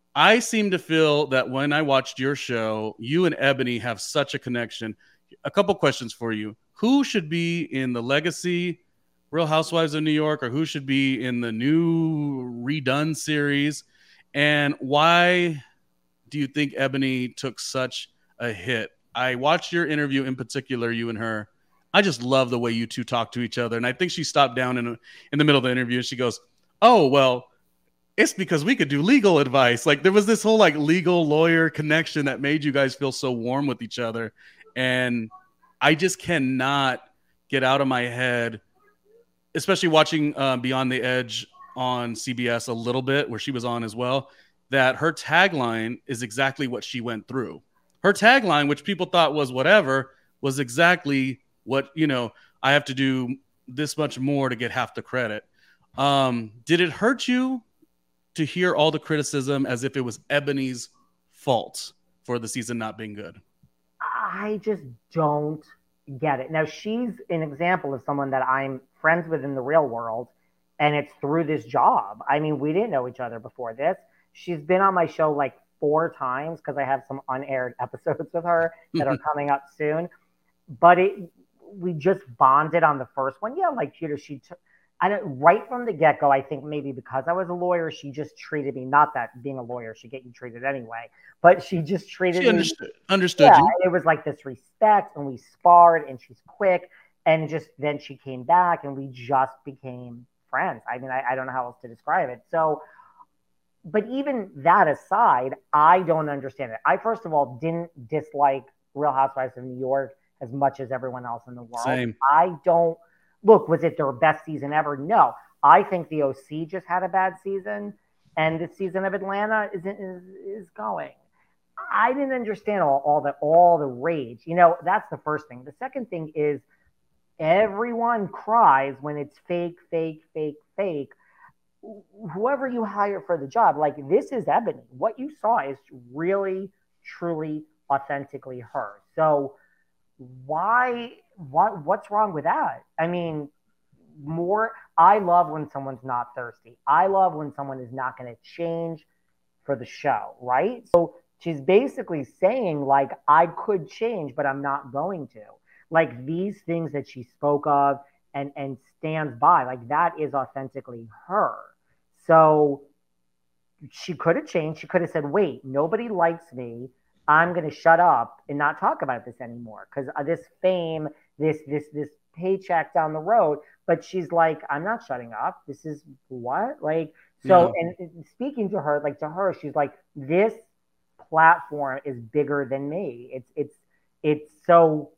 I seem to feel that when I watched your show, you and Ebony have such a connection. A couple questions for you. Who should be in the legacy Real Housewives of New York, or who should be in the new redone series? And why do you think Ebony took such a hit? I watched your interview in particular, you and her. I just love the way you two talk to each other. And I think she stopped down in the middle of the interview and she goes, "Oh, well, it's because we could do legal advice." Like there was this whole like legal lawyer connection that made you guys feel so warm with each other. And I just cannot get out of my head, especially watching Beyond the Edge on CBS a little bit, where she was on as well, that her tagline is exactly what she went through. Her tagline, which people thought was whatever, was exactly what, I have to do this much more to get half the credit. Did it hurt you to hear all the criticism as if it was Ebony's fault for the season not being good? I just don't get it. Now, she's an example of someone that I'm friends with in the real world, and it's through this job. I mean, we didn't know each other before this. She's been on my show like 4 times because I have some unaired episodes with her that are coming up soon. But we just bonded on the first one. Yeah, like, right from the get-go, I think maybe because I was a lawyer, she just treated me, not that being a lawyer should get you treated anyway, but she just treated me. Understood yeah, you. It was like this respect, and we sparred, and she's quick, and just then she came back, and we just became friends. I mean, I don't know how else to describe it. So, but even that aside, I don't understand it. I, first of all, didn't dislike Real Housewives of New York as much as everyone else in the world. Same. I don't. Look, was it their best season ever? No. I think the OC just had a bad season, and the season of Atlanta is going. I didn't understand all the rage. That's the first thing. The second thing is everyone cries when it's fake, fake, fake, fake. Whoever you hire for the job, like, this is Ebony. What you saw is really, truly, authentically her. So what's wrong with that? I mean, I love when someone's not thirsty. I love when someone is not going to change for the show, right? So she's basically saying, like, I could change, but I'm not going to. Like, these things that she spoke of and stands by, like, that is authentically her. So she could have changed. She could have said, wait, nobody likes me. I'm going to shut up and not talk about this anymore because this fame, this paycheck down the road. But she's like, I'm not shutting up. This is what? Like, so, yeah. And speaking to her, she's like, this platform is bigger than me. It's so,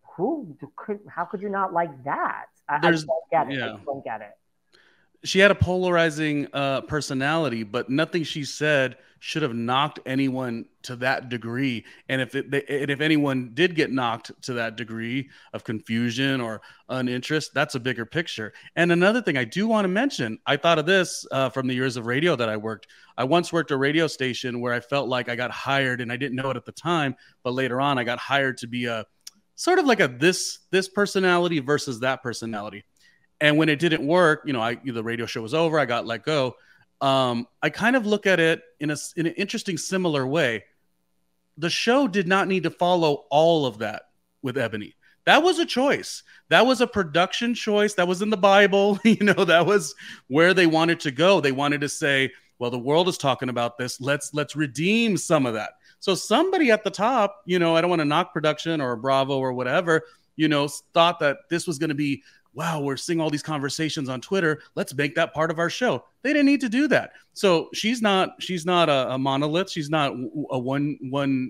how could you not like that? I don't get it. Yeah. I don't get it. She had a polarizing personality, but nothing she said should have knocked anyone to that degree. And if anyone did get knocked to that degree of confusion or uninterest, that's a bigger picture. And another thing I do want to mention, I thought of this from the years of radio that I worked. I once worked a radio station where I felt like I got hired, and I didn't know it at the time, but later on I got hired to be a sort of like this personality versus that personality. And when it didn't work, the radio show was over, I got let go. I kind of look at it in an interesting, similar way. The show did not need to follow all of that with Ebony. That was a choice. That was a production choice. That was in the Bible. That was where they wanted to go. They wanted to say, well, the world is talking about this. Let's redeem some of that. So somebody at the top, I don't want to knock production or Bravo or whatever, thought that this was going to be, wow, we're seeing all these conversations on Twitter. Let's make that part of our show. They didn't need to do that. So she's not a monolith. She's not a one,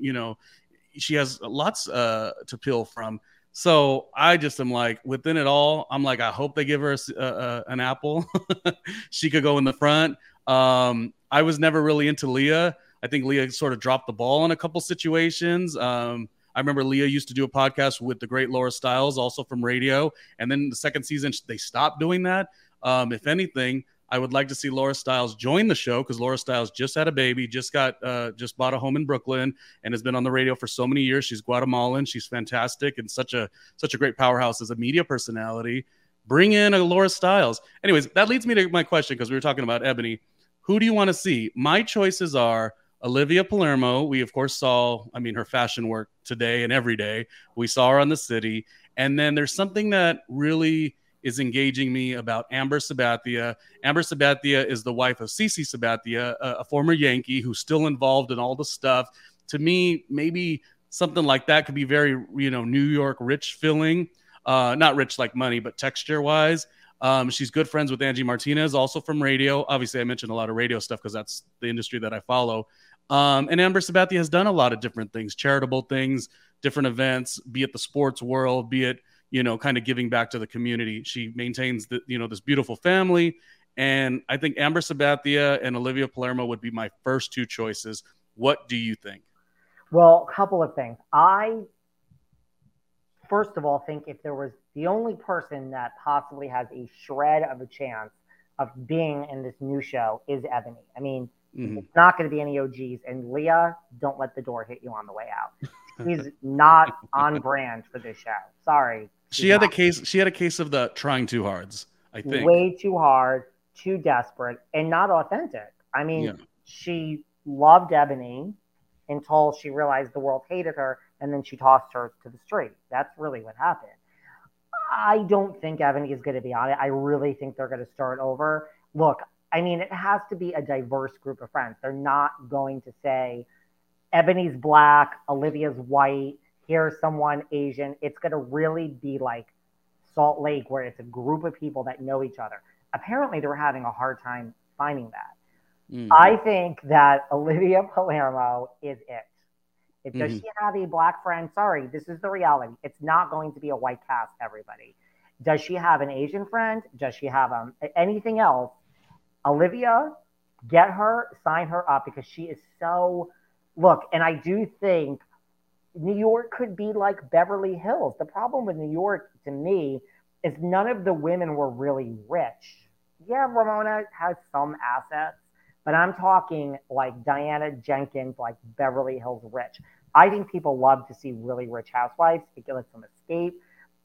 she has lots to peel from. So I just am like, within it all, I'm like, I hope they give her an apple. She could go in the front. I was never really into Leah. I think Leah sort of dropped the ball in a couple situations. I remember Leah used to do a podcast with the great Laura Stiles, also from radio. And then the second season, they stopped doing that. If anything, I would like to see Laura Stiles join the show because Laura Stiles just had a baby, just bought a home in Brooklyn, and has been on the radio for so many years. She's Guatemalan. She's fantastic and such a great powerhouse as a media personality. Bring in a Laura Stiles. Anyways, that leads me to my question because we were talking about Ebony. Who do you want to see? My choices are Olivia Palermo, we of course saw, I mean, her fashion work today and every day. We saw her on The City. And then there's something that really is engaging me about Amber Sabathia. Amber Sabathia is the wife of CeCe Sabathia, a former Yankee who's still involved in all the stuff. To me, maybe something like that could be very, New York rich feeling. Not rich like money, but texture wise. She's good friends with Angie Martinez, also from radio. Obviously, I mentioned a lot of radio stuff because that's the industry that I follow. And Amber Sabathia has done a lot of different things, charitable things, different events, be it the sports world, be it, kind of giving back to the community. She maintains this beautiful family. And I think Amber Sabathia and Olivia Palermo would be my first two choices. What do you think? Well, a couple of things. I, first of all, think if there was the only person that possibly has a shred of a chance of being in this new show is Ebony. I mean, it's not going to be any OGs. And Leah, don't let the door hit you on the way out. She's not on brand for this show. Sorry. She had a case of the trying too hards, I think. Way too hard, too desperate, and not authentic. I mean, She loved Ebony until she realized the world hated her, and then she tossed her to the street. That's really what happened. I don't think Ebony is going to be on it. I really think they're going to start over. Look, I mean, it has to be a diverse group of friends. They're not going to say, Ebony's black, Olivia's white, here's someone Asian. It's going to really be like Salt Lake, where it's a group of people that know each other. Apparently, they were having a hard time finding that. I think that Olivia Palermo is it. Does she have a black friend? Sorry, this is the reality. It's not going to be a white cast, everybody. Does she have an Asian friend? Does she have anything else? Olivia, get her, sign her up, because she is so... Look, and I do think New York could be like Beverly Hills. The problem with New York, to me, is none of the women were really rich. Yeah, Ramona has some assets, but I'm talking like Diana Jenkins, like Beverly Hills rich. I think people love to see really rich housewives. It lets them escape.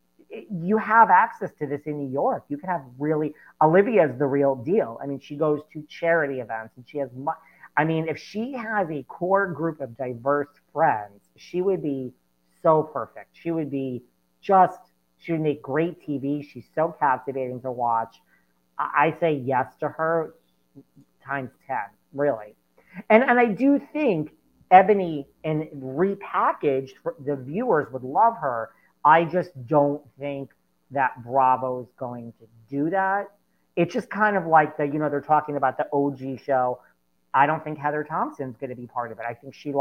You have access to this in New York. You can have really... Olivia's the real deal. I mean, she goes to charity events, and she has... I mean, if she has a core group of diverse friends, she would be so perfect. She would be she would make great TV. She's so captivating to watch. I say yes to her times 10, really. And I do think Ebony and repackaged, the viewers would love her. I just don't think that Bravo is going to do that. It's just kind of like they're talking about the OG show. I don't think Heather Thompson's going to be part of it. I think she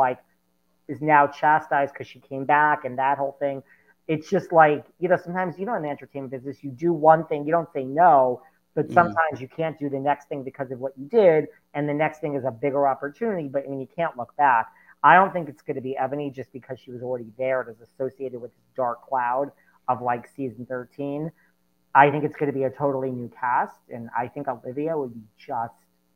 is now chastised because she came back and that whole thing. It's just like, sometimes, in the entertainment business, you do one thing, you don't say no, but sometimes you can't do the next thing because of what you did. And the next thing is a bigger opportunity, but I mean, you can't look back. I don't think it's going to be Ebony just because she was already there. It is associated with this dark cloud of season 13. I think it's going to be a totally new cast. And I think Olivia would be just,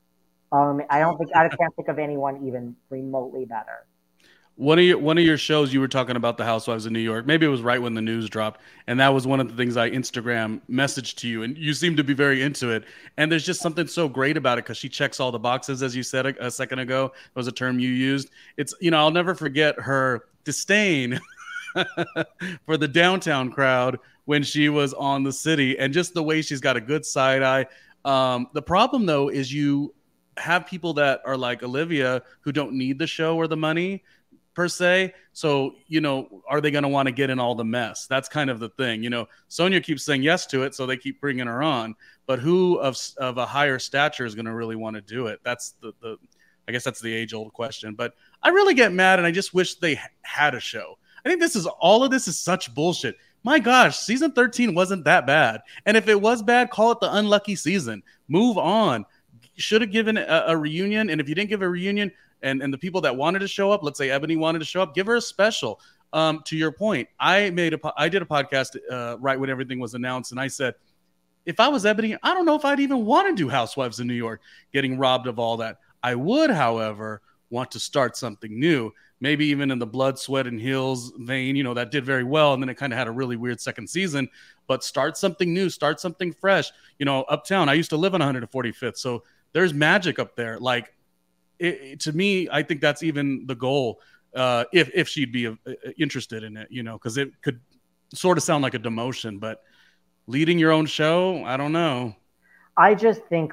I can't think of anyone even remotely better. One of your shows, you were talking about the Housewives of New York. Maybe it was right when the news dropped, and that was one of the things I Instagram messaged to you, and you seem to be very into it. And there's just something so great about it because she checks all the boxes, as you said a second ago. It was a term you used. It's I'll never forget her disdain for the downtown crowd when she was on The City, and just the way she's got a good side eye. The problem though is you have people that are like Olivia who don't need the show or the money per se. So, are they going to want to get in all the mess? That's kind of the thing. Sonia keeps saying yes to it, so they keep bringing her on. But who of a higher stature is going to really want to do it? That's I guess that's the age-old question. But I really get mad, and I just wish they had a show. I think all of this is such bullshit. My gosh, season 13 wasn't that bad. And if it was bad, call it the unlucky season. Move on. Should have given a reunion. And if you didn't give a reunion, and the people that wanted to show up, let's say Ebony wanted to show up, give her a special. To your point, I did a podcast right when everything was announced, and I said, if I was Ebony, I don't know if I'd even want to do Housewives in New York, getting robbed of all that. I would, however, want to start something new, maybe even in the Blood, Sweat, and Heels vein. That did very well, and then it kind of had a really weird second season. But start something new, start something fresh. Uptown, I used to live on 145th, so there's magic up there. to me, I think that's even the goal. If she'd be interested in it, because it could sort of sound like a demotion, but leading your own show, I don't know. I just think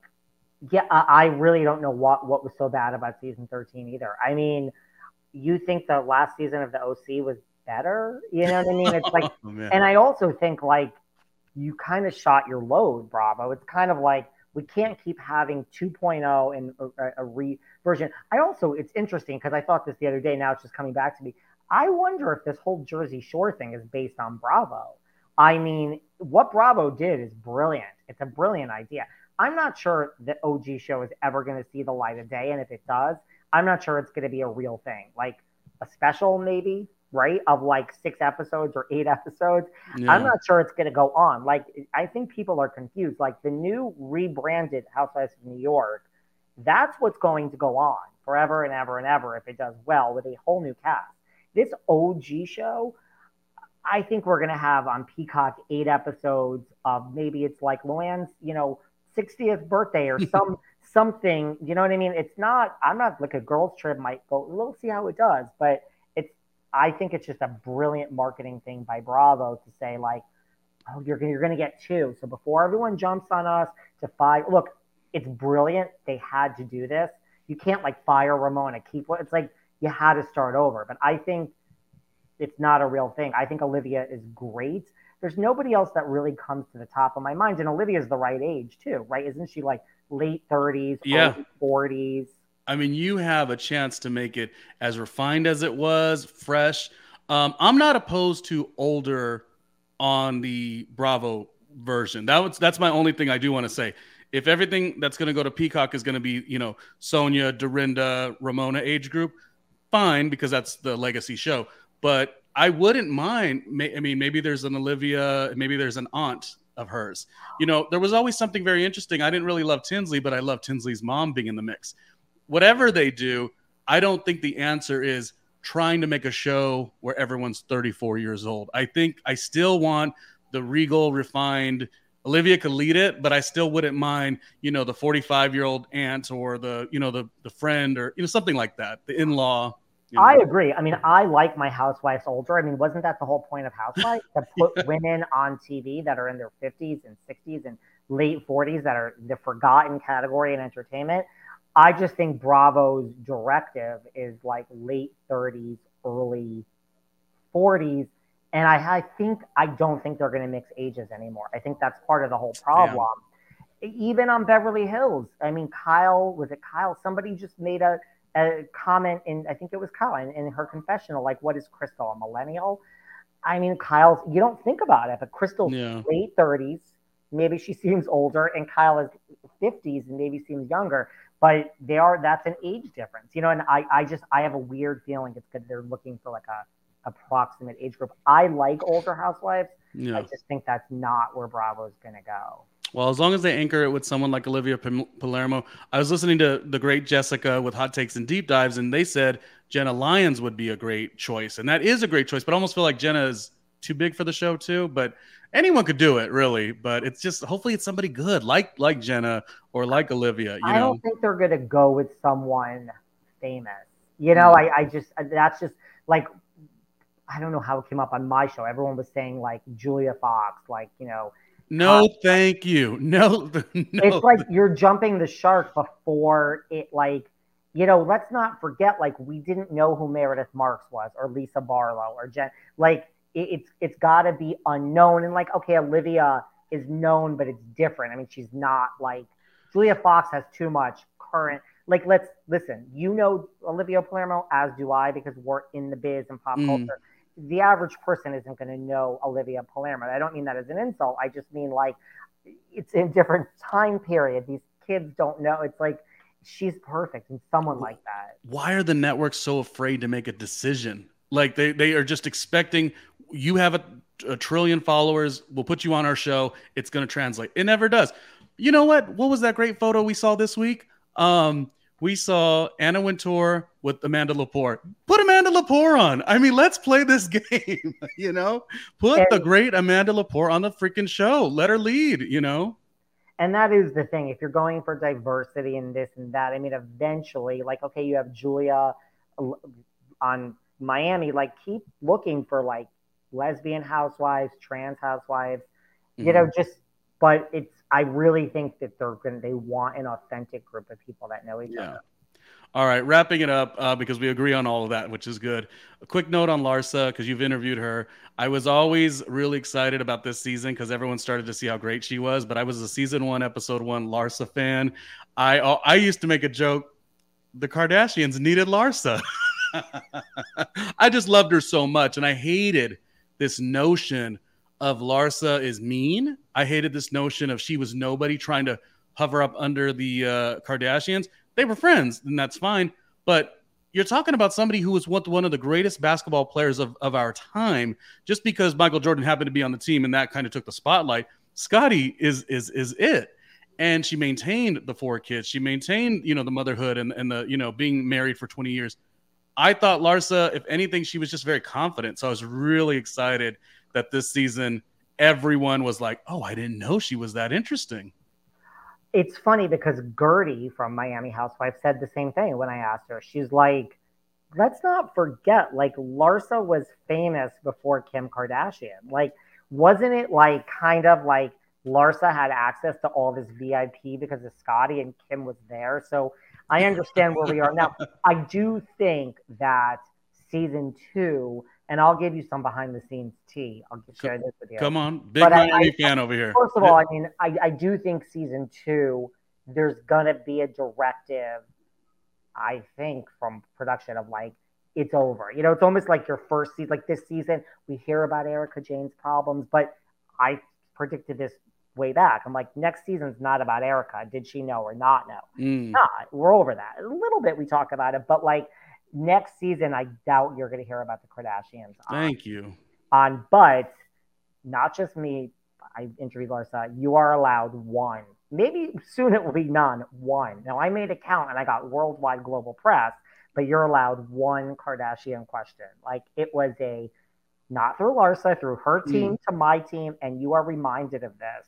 I really don't know what was so bad about season 13 either. I mean, you think the last season of the OC was better? You know what I mean? It's like, and I also think you kind of shot your load, Bravo. It's kind of like we can't keep having 2.0 and a version. It's interesting because I thought this the other day. Now it's just coming back to me. I wonder if this whole Jersey Shore thing is based on Bravo. I mean, what Bravo did is brilliant. It's a brilliant idea. I'm not sure the OG show is ever going to see the light of day. And if it does, I'm not sure it's going to be a real thing. Like a special maybe, right? Of 6 episodes or 8 episodes. Yeah. I'm not sure it's going to go on. I think people are confused. The new rebranded Housewives of New York, that's what's going to go on forever and ever and ever if it does well with a whole new cast. This OG show, I think we're going to have on Peacock 8 episodes of maybe it's like Luann's, 60th birthday or something, you know what I mean? I'm not like a girls trip might go, we'll see how it does. But I think it's just a brilliant marketing thing by Bravo to say oh, you're going to get 2. So before everyone jumps on us to 5, look, it's brilliant. They had to do this. You can't fire Ramona, it's you had to start over. But I think it's not a real thing. I think Olivia is great. There's nobody else that really comes to the top of my mind. And Olivia's the right age too, right? Isn't she late 30s, early 40s? I mean, you have a chance to make it as refined as it was, fresh. I'm not opposed to older on the Bravo version. That's my only thing I do want to say. If everything that's going to go to Peacock is going to be, Sonia, Dorinda, Ramona age group, fine, because that's the legacy show. But I wouldn't mind. I mean, maybe there's an Olivia, maybe there's an aunt of hers. There was always something very interesting. I didn't really love Tinsley, but I love Tinsley's mom being in the mix. Whatever they do, I don't think the answer is trying to make a show where everyone's 34 years old. I think I still want the regal, refined. Olivia could lead it, but I still wouldn't mind, the 45-year-old aunt or the friend or something like that, the in-law. I agree. I mean, I like my housewives older. I mean, wasn't that the whole point of Housewives? To put women on TV that are in their 50s and 60s and late 40s that are the forgotten category in entertainment. I just think Bravo's directive is late 30s, early 40s. And I don't think they're going to mix ages anymore. I think that's part of the whole problem. Yeah. Even on Beverly Hills. I mean, Kyle? Somebody just made a comment I think it was Kyle in her confessional, what is Crystal, a millennial? I mean, you don't think about it, but Crystal's late 30s, maybe she seems older, and Kyle is 50s and maybe seems younger, but that's an age difference, and I have a weird feeling it's because they're looking for a approximate age group. I like older housewives. I just think that's not where Bravo's going to go. Well, as long as they anchor it with someone like Olivia Palermo. I was listening to the great Jessica with Hot Takes and Deep Dives, and they said Jenna Lyons would be a great choice. And that is a great choice, but I almost feel like Jenna is too big for the show too. But anyone could do it, really. But it's just, hopefully it's somebody good, like Jenna or like Olivia. I don't think they're going to go with someone famous. That's just I don't know how it came up on my show. Everyone was saying Julia Fox, No, thank you. No. It's you're jumping the shark before it, let's not forget, we didn't know who Meredith Marks was or Lisa Barlow or Jen. It's got to be unknown. And okay, Olivia is known, but it's different. I mean, she's not Julia Fox has too much current. Let's listen, Olivia Palermo, as do I, because we're in the biz and pop culture. The average person isn't going to know Olivia Palermo. I don't mean that as an insult. I just mean it's in a different time period. These kids don't know. It's she's perfect and someone like that. Why are the networks so afraid to make a decision? They are just expecting you have a trillion followers. We'll put you on our show. It's going to translate. It never does. You know what? What was that great photo we saw this week? We saw Anna Wintour with Amanda Lepore. Put Amanda Lepore on. I mean, let's play this game, Put the great Amanda Lepore on the freaking show. Let her lead, And that is the thing. If you're going for diversity and this and that, I mean, eventually, like, okay, you have Julia on Miami, like, keep looking for like lesbian housewives, trans housewives, just, but I really think that they want an authentic group of people that know each other. All right, wrapping it up because we agree on all of that, which is good. A quick note on Larsa, because you've interviewed her. I was always really excited about this season because everyone started to see how great she was, but I was a season 1, episode 1 Larsa fan. I used to make a joke, the Kardashians needed Larsa. I just loved her so much, and I hated this notion of Larsa is mean. I hated this notion of she was nobody trying to hover up under the Kardashians. They were friends, and that's fine. But you're talking about somebody who was one of the greatest basketball players of our time. Just because Michael Jordan happened to be on the team and that kind of took the spotlight, Scottie is it. And she maintained the 4 kids. She maintained, the motherhood and the, being married for 20 years. I thought Larsa, if anything, she was just very confident. So I was really excited that this season everyone was like, oh, I didn't know she was that interesting. It's funny because Gertie from Miami Housewives said the same thing when I asked her. She's like, let's not forget, like, Larsa was famous before Kim Kardashian. Like, wasn't it like kind of like Larsa had access to all this VIP because of Scottie and Kim was there? So I understand where we are now. I do think that season 2, and I'll give you some behind the scenes tea. I'll share this with you. Come on. Big Miami fan over here. First of all, I mean, I do think season 2, there's going to be a directive, I think, from production of like, it's over. It's almost like your first season. Like this season, we hear about Erika Jayne's problems, but I predicted this way back. I'm like, next season's not about Erika. Did she know or not know? Not. We're over that. A little bit we talk about it, but like, next season, I doubt you're going to hear about the Kardashians. Thank you. But not just me. I interviewed Larsa. You are allowed 1. Maybe soon it will be none. 1. Now, I made a count and I got worldwide global press, but you're allowed 1 Kardashian question. Like, it was not through Larsa, through her team to my team, and you are reminded of this.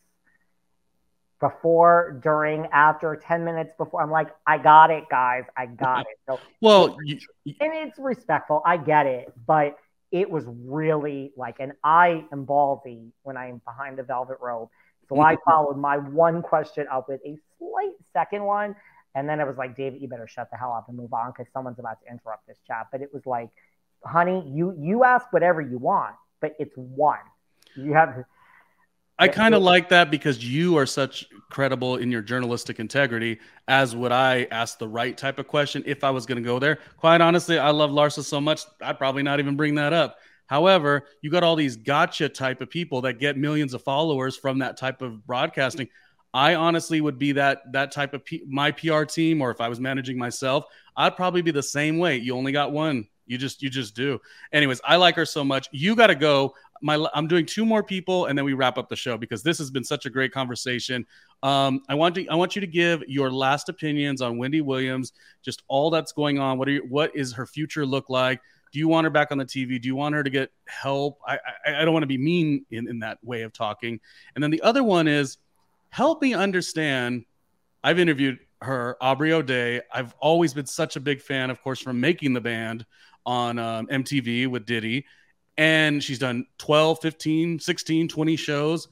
Before, during, after, 10 minutes before. I'm like, I got it, guys. I got it. So, and it's respectful. I get it. But it was really like, and I am ballsy when I am behind the velvet rope. So I followed my 1 question up with a slight second one. And then it was like, David, you better shut the hell up and move on because someone's about to interrupt this chat. But it was like, honey, you ask whatever you want, but it's 1. You have... I kind of like that because you are such credible in your journalistic integrity, as would I ask the right type of question if I was going to go there. Quite honestly, I love Larsa so much, I'd probably not even bring that up. However, you got all these gotcha type of people that get millions of followers from that type of broadcasting. I honestly would be that type of my PR team, or if I was managing myself, I'd probably be the same way. You only got 1. You just do. Anyways, I like her so much. You got to go. I'm doing 2 more people, and then we wrap up the show because this has been such a great conversation. I want you to give your last opinions on Wendy Williams, just all that's going on. What is her future look like? Do you want her back on the TV? Do you want her to get help? I don't want to be mean in that way of talking. And then the other one is, help me understand. I've interviewed her, Aubrey O'Day. I've always been such a big fan, of course, from Making the Band on MTV with Diddy. And she's done 12, 15, 16, 20 shows.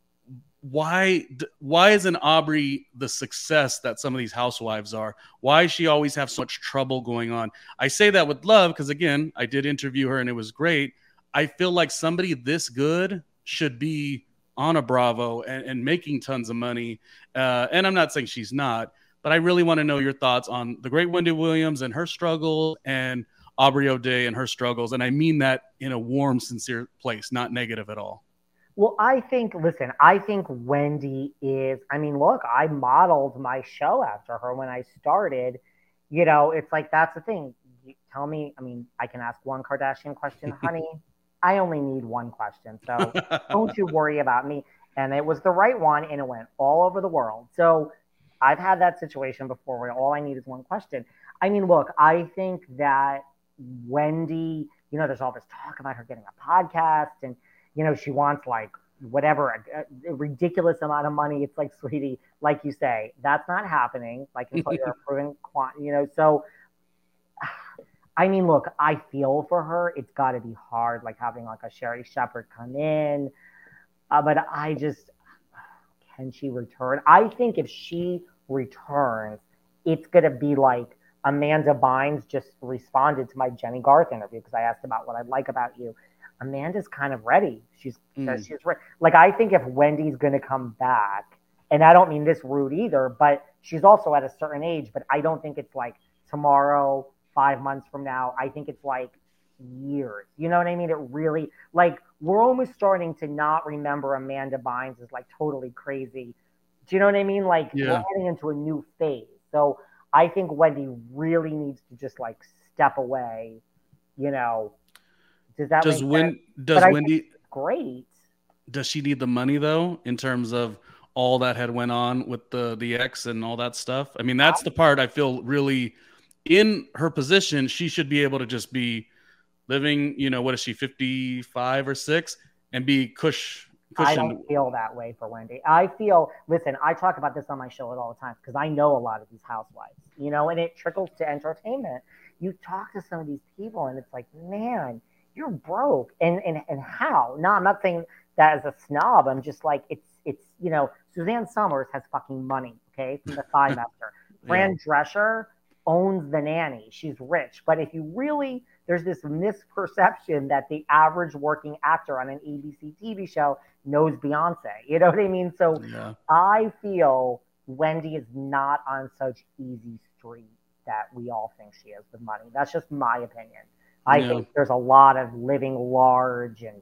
Why isn't Aubrey the success that some of these housewives are? Why does she always have so much trouble going on? I say that with love because, again, I did interview her and it was great. I feel like somebody this good should be on a Bravo and making tons of money. And I'm not saying she's not, but I really want to know your thoughts on the great Wendy Williams and her struggle, and Aubrey O'Day and her struggles. And I mean that in a warm, sincere place, not negative at all. Well, I think Wendy is, look, I modeled my show after her when I started. It's like, that's the thing. You tell me, I can ask 1 Kardashian question, honey. I only need 1 question. So don't you worry about me. And it was the right one, and it went all over the world. So I've had that situation before where all I need is 1 question. Look, I think that Wendy, there's all this talk about her getting a podcast, and, she wants like whatever, a ridiculous amount of money. It's like, sweetie, like you say, that's not happening. Like until you're a proven so I mean, look, I feel for her. It's got to be hard, like having like a Sherri Shepherd come in. But I just, can she return? I think if she returns, it's going to be like Amanda Bynes just responded to my Jenny Garth interview because I asked about what I like about you. Amanda's kind of ready. She's she's ready. Like, I think if Wendy's going to come back, and I don't mean this rude either, but she's also at a certain age, but I don't think it's like tomorrow, 5 months from now. I think it's like years. You know what I mean? It really, like, we're almost starting to not remember Amanda Bynes as like totally crazy. Do you know what I mean? Like, we're heading into a new phase. So I think Wendy really needs to just like step away. You know, does that Does make sense? does Wendy great? Does she need the money though, in terms of all that had went on with the ex and all that stuff? I mean, that's the part I feel really in her position. She should be able to just be living, what is she, 55 or 6, and be cushioned. I don't feel that way for Wendy. Listen, I talk about this on my show all the time because I know a lot of these housewives, and it trickles to entertainment. You talk to some of these people and it's like, man, you're broke. And how? No, I'm not saying that as a snob. I'm just like, it's Suzanne Summers has fucking money, okay, from the Thigh Master. Fran Drescher owns The Nanny. She's rich. But if you really, there's this misperception that the average working actor on an ABC TV show knows Beyonce. You know what I mean? So I feel Wendy is not on such easy street that we all think she is with money. That's just my opinion. I think there's a lot of living large and,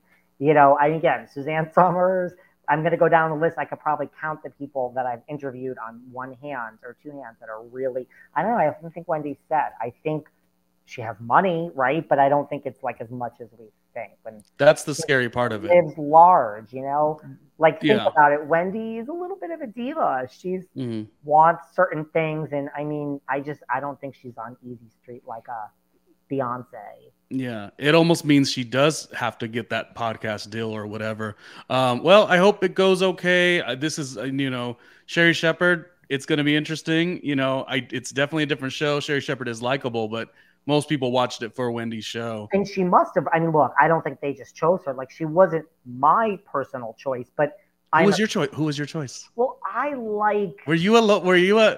again, Suzanne Summers, I'm going to go down the list. I could probably count the people that I've interviewed on one hand or two hands that are really, I don't know. I don't think Wendy said. I think she has money, right? But I don't think it's like as much as we think. That's the scary part of it. Lives large, Like, think about it. Wendy is a little bit of a diva. She's wants certain things, and I mean, I don't think she's on easy street like a Beyonce. Yeah, it almost means she does have to get that podcast deal or whatever. Well, I hope it goes okay. This is, Sherri Shepherd. It's going to be interesting. It's definitely a different show. Sherri Shepherd is likable, but most people watched it for Wendy's show. And she must have. I mean, look, I don't think they just chose her. Like, she wasn't my personal choice, but Who was your choice? Who was your choice? Well, I like. Were you a Leah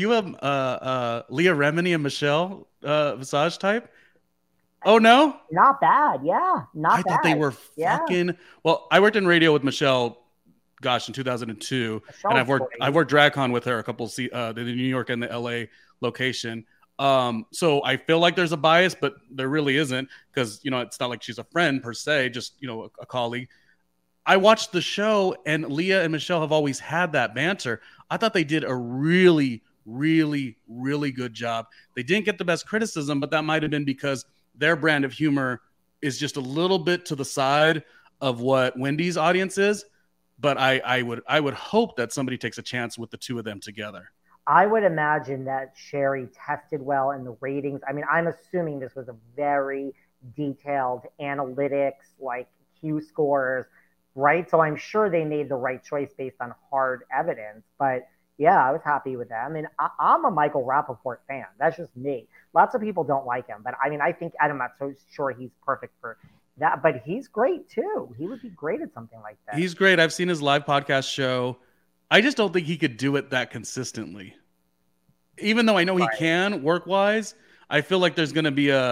Remini and Michelle Visage type? Oh no, not bad. Yeah, not bad. I thought they were fucking. Well, I worked in radio with Michelle. Gosh, in 2002, and I've worked DragCon with her a couple the New York and the LA location. So I feel like there's a bias, but there really isn't, because it's not like she's a friend per se, just a colleague. I watched the show, and Leah and Michelle have always had that banter. I thought they did a really, really, really good job. They didn't get the best criticism, but that might have been because their brand of humor is just a little bit to the side of what Wendy's audience is. But I would hope that somebody takes a chance with the two of them together. I would imagine that Sherri tested well in the ratings. I mean, I'm assuming this was a very detailed analytics, like Q scores, right? So I'm sure they made the right choice based on hard evidence. But yeah, I was happy with that. I mean, I'm a Michael Rappaport fan. That's just me. Lots of people don't like him, but I mean, I'm not so sure he's perfect for that, but he's great too. He would be great at something like that. He's great. I've seen his live podcast show. I just don't think he could do it that consistently. Even though I know he can work-wise, I feel like there's going to be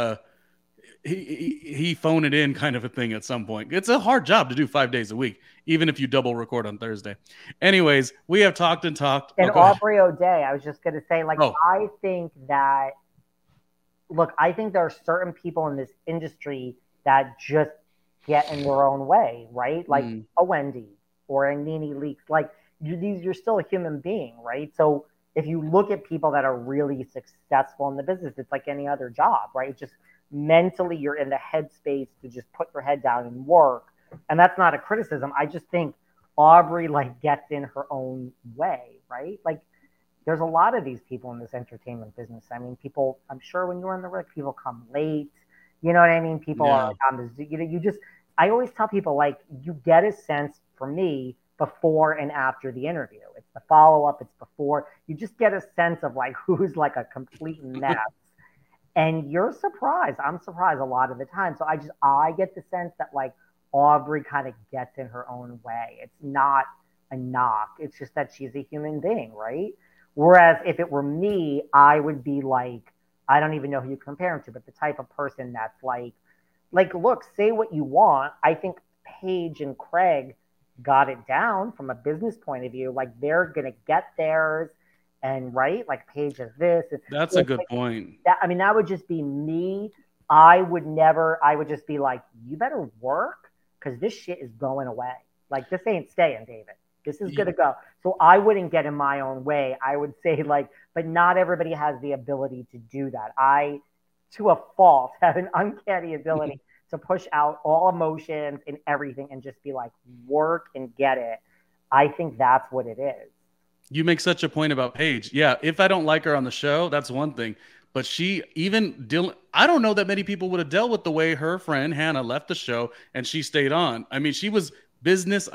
he phone it in kind of a thing at some point. It's a hard job to do 5 days a week, even if you double record on Thursday. Anyways, we have talked and talked. And Aubrey O'Day, I was just going to say, I think that, look, I think there are certain people in this industry that just get in their own way, right? Like a Wendy or a Nene Leakes. Like, you're still a human being, right? So if you look at people that are really successful in the business, it's like any other job, right? It's just mentally you're in the headspace to just put your head down and work. And that's not a criticism. I just think Aubrey gets in her own way, right? Like, there's a lot of these people in this entertainment business. I mean, people, I'm sure when you're in the Rick, people come late. You know what I mean? People are on the, I always tell people, you get a sense for me before and after the interview. It's the follow-up, it's before. You just get a sense of like who's like a complete mess. And you're surprised. I'm surprised a lot of the time. So I get the sense that like Aubrey kind of gets in her own way. It's not a knock. It's just that she's a human being, right? Whereas if it were me, I would be like, I don't even know who you compare him to, but the type of person that's like, look, say what you want. I think Paige and Craig got it down from a business point of view. Like they're gonna get theirs, and right, like Paige is this. That's a good point. That would just be me. I would just be like, you better work because this shit is going away. Like this ain't staying, David. This is gonna go. So I wouldn't get in my own way. I would say like, but not everybody has the ability to do that. I, to a fault, have an uncanny ability to push out all emotions and everything and just be like, work and get it. I think that's what it is. You make such a point about Paige. Yeah, if I don't like her on the show, that's one thing. But I don't know that many people would have dealt with the way her friend Hannah left the show and she stayed on. I mean, she was business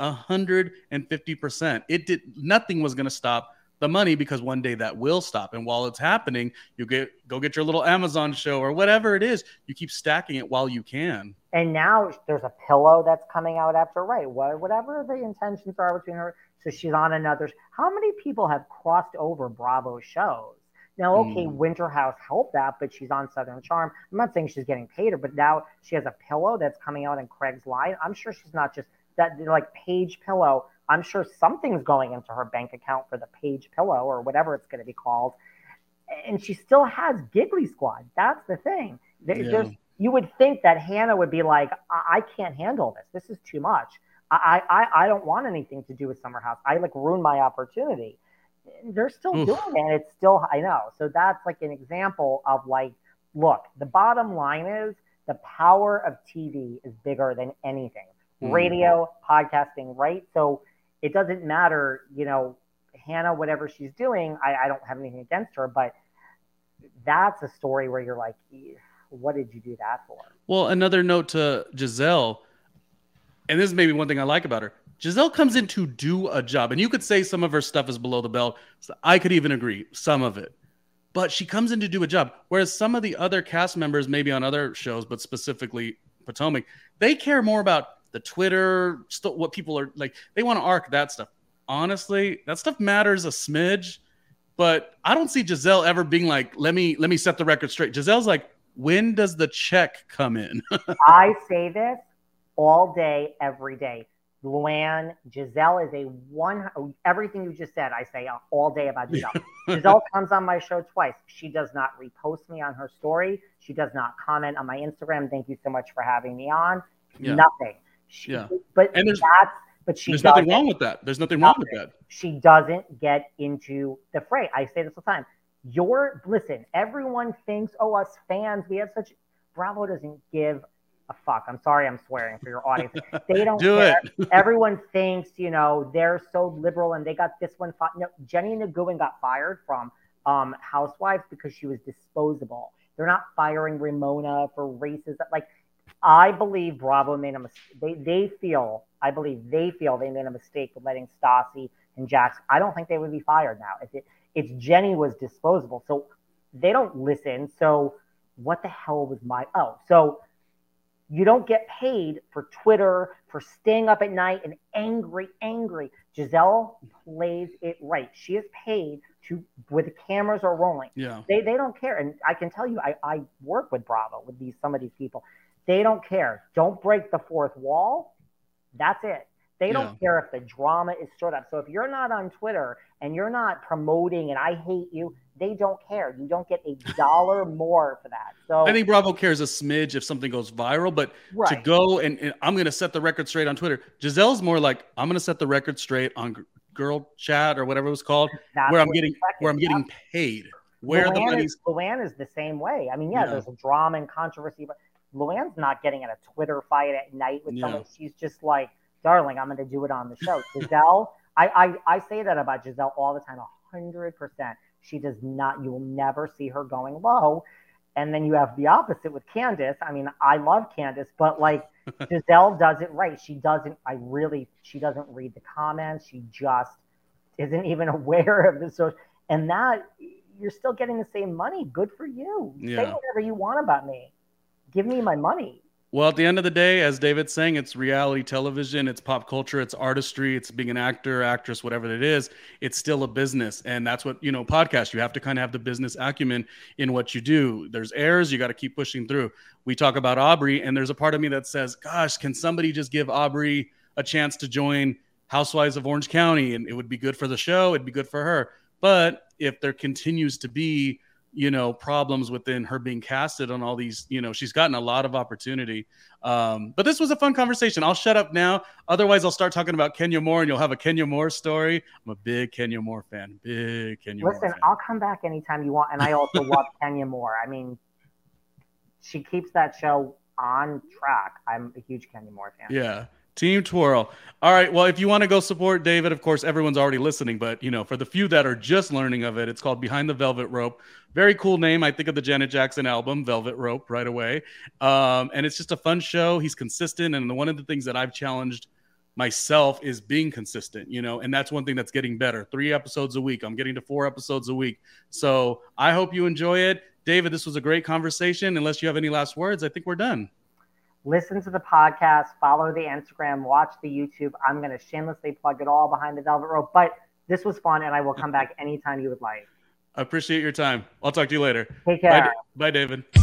150%. Nothing was going to stop the money because one day that will stop. And while it's happening, go get your little Amazon show or whatever it is. You keep stacking it while you can. And now there's a pillow that's coming out after, right? Whatever the intentions are between her. So she's on another. How many people have crossed over Bravo shows? Now, okay, Winter House helped that, but she's on Southern Charm. I'm not saying she's getting paid her, but now she has a pillow that's coming out in Craig's line. I'm sure she's not just that, like Paige pillow. I'm sure something's going into her bank account for the Paige pillow or whatever it's going to be called. And she still has Giggly Squad. That's the thing. You would think that Hannah would be like, I can't handle this. This is too much. I don't want anything to do with Summer House. I like ruined my opportunity. They're still doing it. And it's still, I know. So that's like an example of like, look, the bottom line is the power of TV is bigger than anything. Radio, podcasting, right? So it doesn't matter, Hannah, whatever she's doing, I don't have anything against her, but that's a story where you're like, what did you do that for? Well, another note to Giselle, and this is maybe one thing I like about her. Giselle comes in to do a job, and you could say some of her stuff is below the belt. So I could even agree, some of it. But she comes in to do a job, whereas some of the other cast members, maybe on other shows, but specifically Potomac, they care more about the Twitter, what people are like. They want to arc that stuff. Honestly, that stuff matters a smidge, but I don't see Giselle ever being like, let me set the record straight. Giselle's like, when does the check come in? I say this all day, every day. Luann, Giselle is everything you just said, I say all day about Giselle. Giselle comes on my show twice. She does not repost me on her story. She does not comment on my Instagram. Thank you so much for having me on. Yeah. Nothing. There's nothing wrong with that. There's nothing wrong with that. She doesn't get into the fray. I say this all the time. Listen, everyone thinks, us fans, we have such, Bravo doesn't give a fuck. I'm sorry I'm swearing for your audience. They don't care. Everyone thinks, they're so liberal and they got this one. No, Jenny Nguyen got fired from Housewives because she was disposable. They're not firing Ramona for races. Like, I believe Bravo made a mistake. I believe they feel they made a mistake with letting Stassi and Jax. I don't think they would be fired now. It's Jenny was disposable. So they don't listen. So what the hell was so you don't get paid for Twitter, for staying up at night and angry. Giselle plays it right. She is paid where the cameras are rolling. Yeah. They don't care. And I can tell you, I work with Bravo, with some of these people. They don't care. Don't break the fourth wall. That's it. They don't care if the drama is stirred up. So if you're not on Twitter and you're not promoting and I hate you, they don't care. You don't get $1 more for that. So I think Bravo cares a smidge if something goes viral, but to go and I'm going to set the record straight on Twitter. Giselle's more like, I'm going to set the record straight on Girl Chat or whatever it was called, where I'm getting paid. Luann is the same way. I mean, there's a drama and controversy, but Luann's not getting in a Twitter fight at night with someone. She's just like, darling, I'm going to do it on the show. Giselle, I say that about Giselle all the time, 100%. She does not, you will never see her going low. And then you have the opposite with Candace. I mean, I love Candace, but like Giselle does it right. She doesn't read the comments. She just isn't even aware of the social. And that you're still getting the same money. Good for you. Yeah. Say whatever you want about me. Give me my money. Well, at the end of the day, as David's saying, it's reality television, it's pop culture, it's artistry, it's being an actor, actress, whatever it is. It's still a business. And that's what, podcast, you have to kind of have the business acumen in what you do. There's errors, you got to keep pushing through. We talk about Aubrey, and there's a part of me that says, gosh, can somebody just give Aubrey a chance to join Housewives of Orange County? And it would be good for the show, it'd be good for her. But if there continues to be problems within her being casted on all these, she's gotten a lot of opportunity. But this was a fun conversation. I'll shut up now. Otherwise, I'll start talking about Kenya Moore and you'll have a Kenya Moore story. I'm a big Kenya Moore fan. Listen, I'll come back anytime you want. And I also love Kenya Moore. I mean, she keeps that show on track. I'm a huge Kenya Moore fan. Yeah. Team Twirl. All right. Well, if you want to go support David, of course, everyone's already listening. But, for the few that are just learning of it, it's called Behind the Velvet Rope. Very cool name. I think of the Janet Jackson album, Velvet Rope, right away. And it's just a fun show. He's consistent. And one of the things that I've challenged myself is being consistent, and that's one thing that's getting better. 3 episodes a week. I'm getting to 4 episodes a week. So I hope you enjoy it. David, this was a great conversation. Unless you have any last words, I think we're done. Listen to the podcast, follow the Instagram, watch the YouTube. I'm going to shamelessly plug it all Behind the Velvet Rope. But this was fun, and I will come back anytime you would like. I appreciate your time. I'll talk to you later. Take care. Bye, David.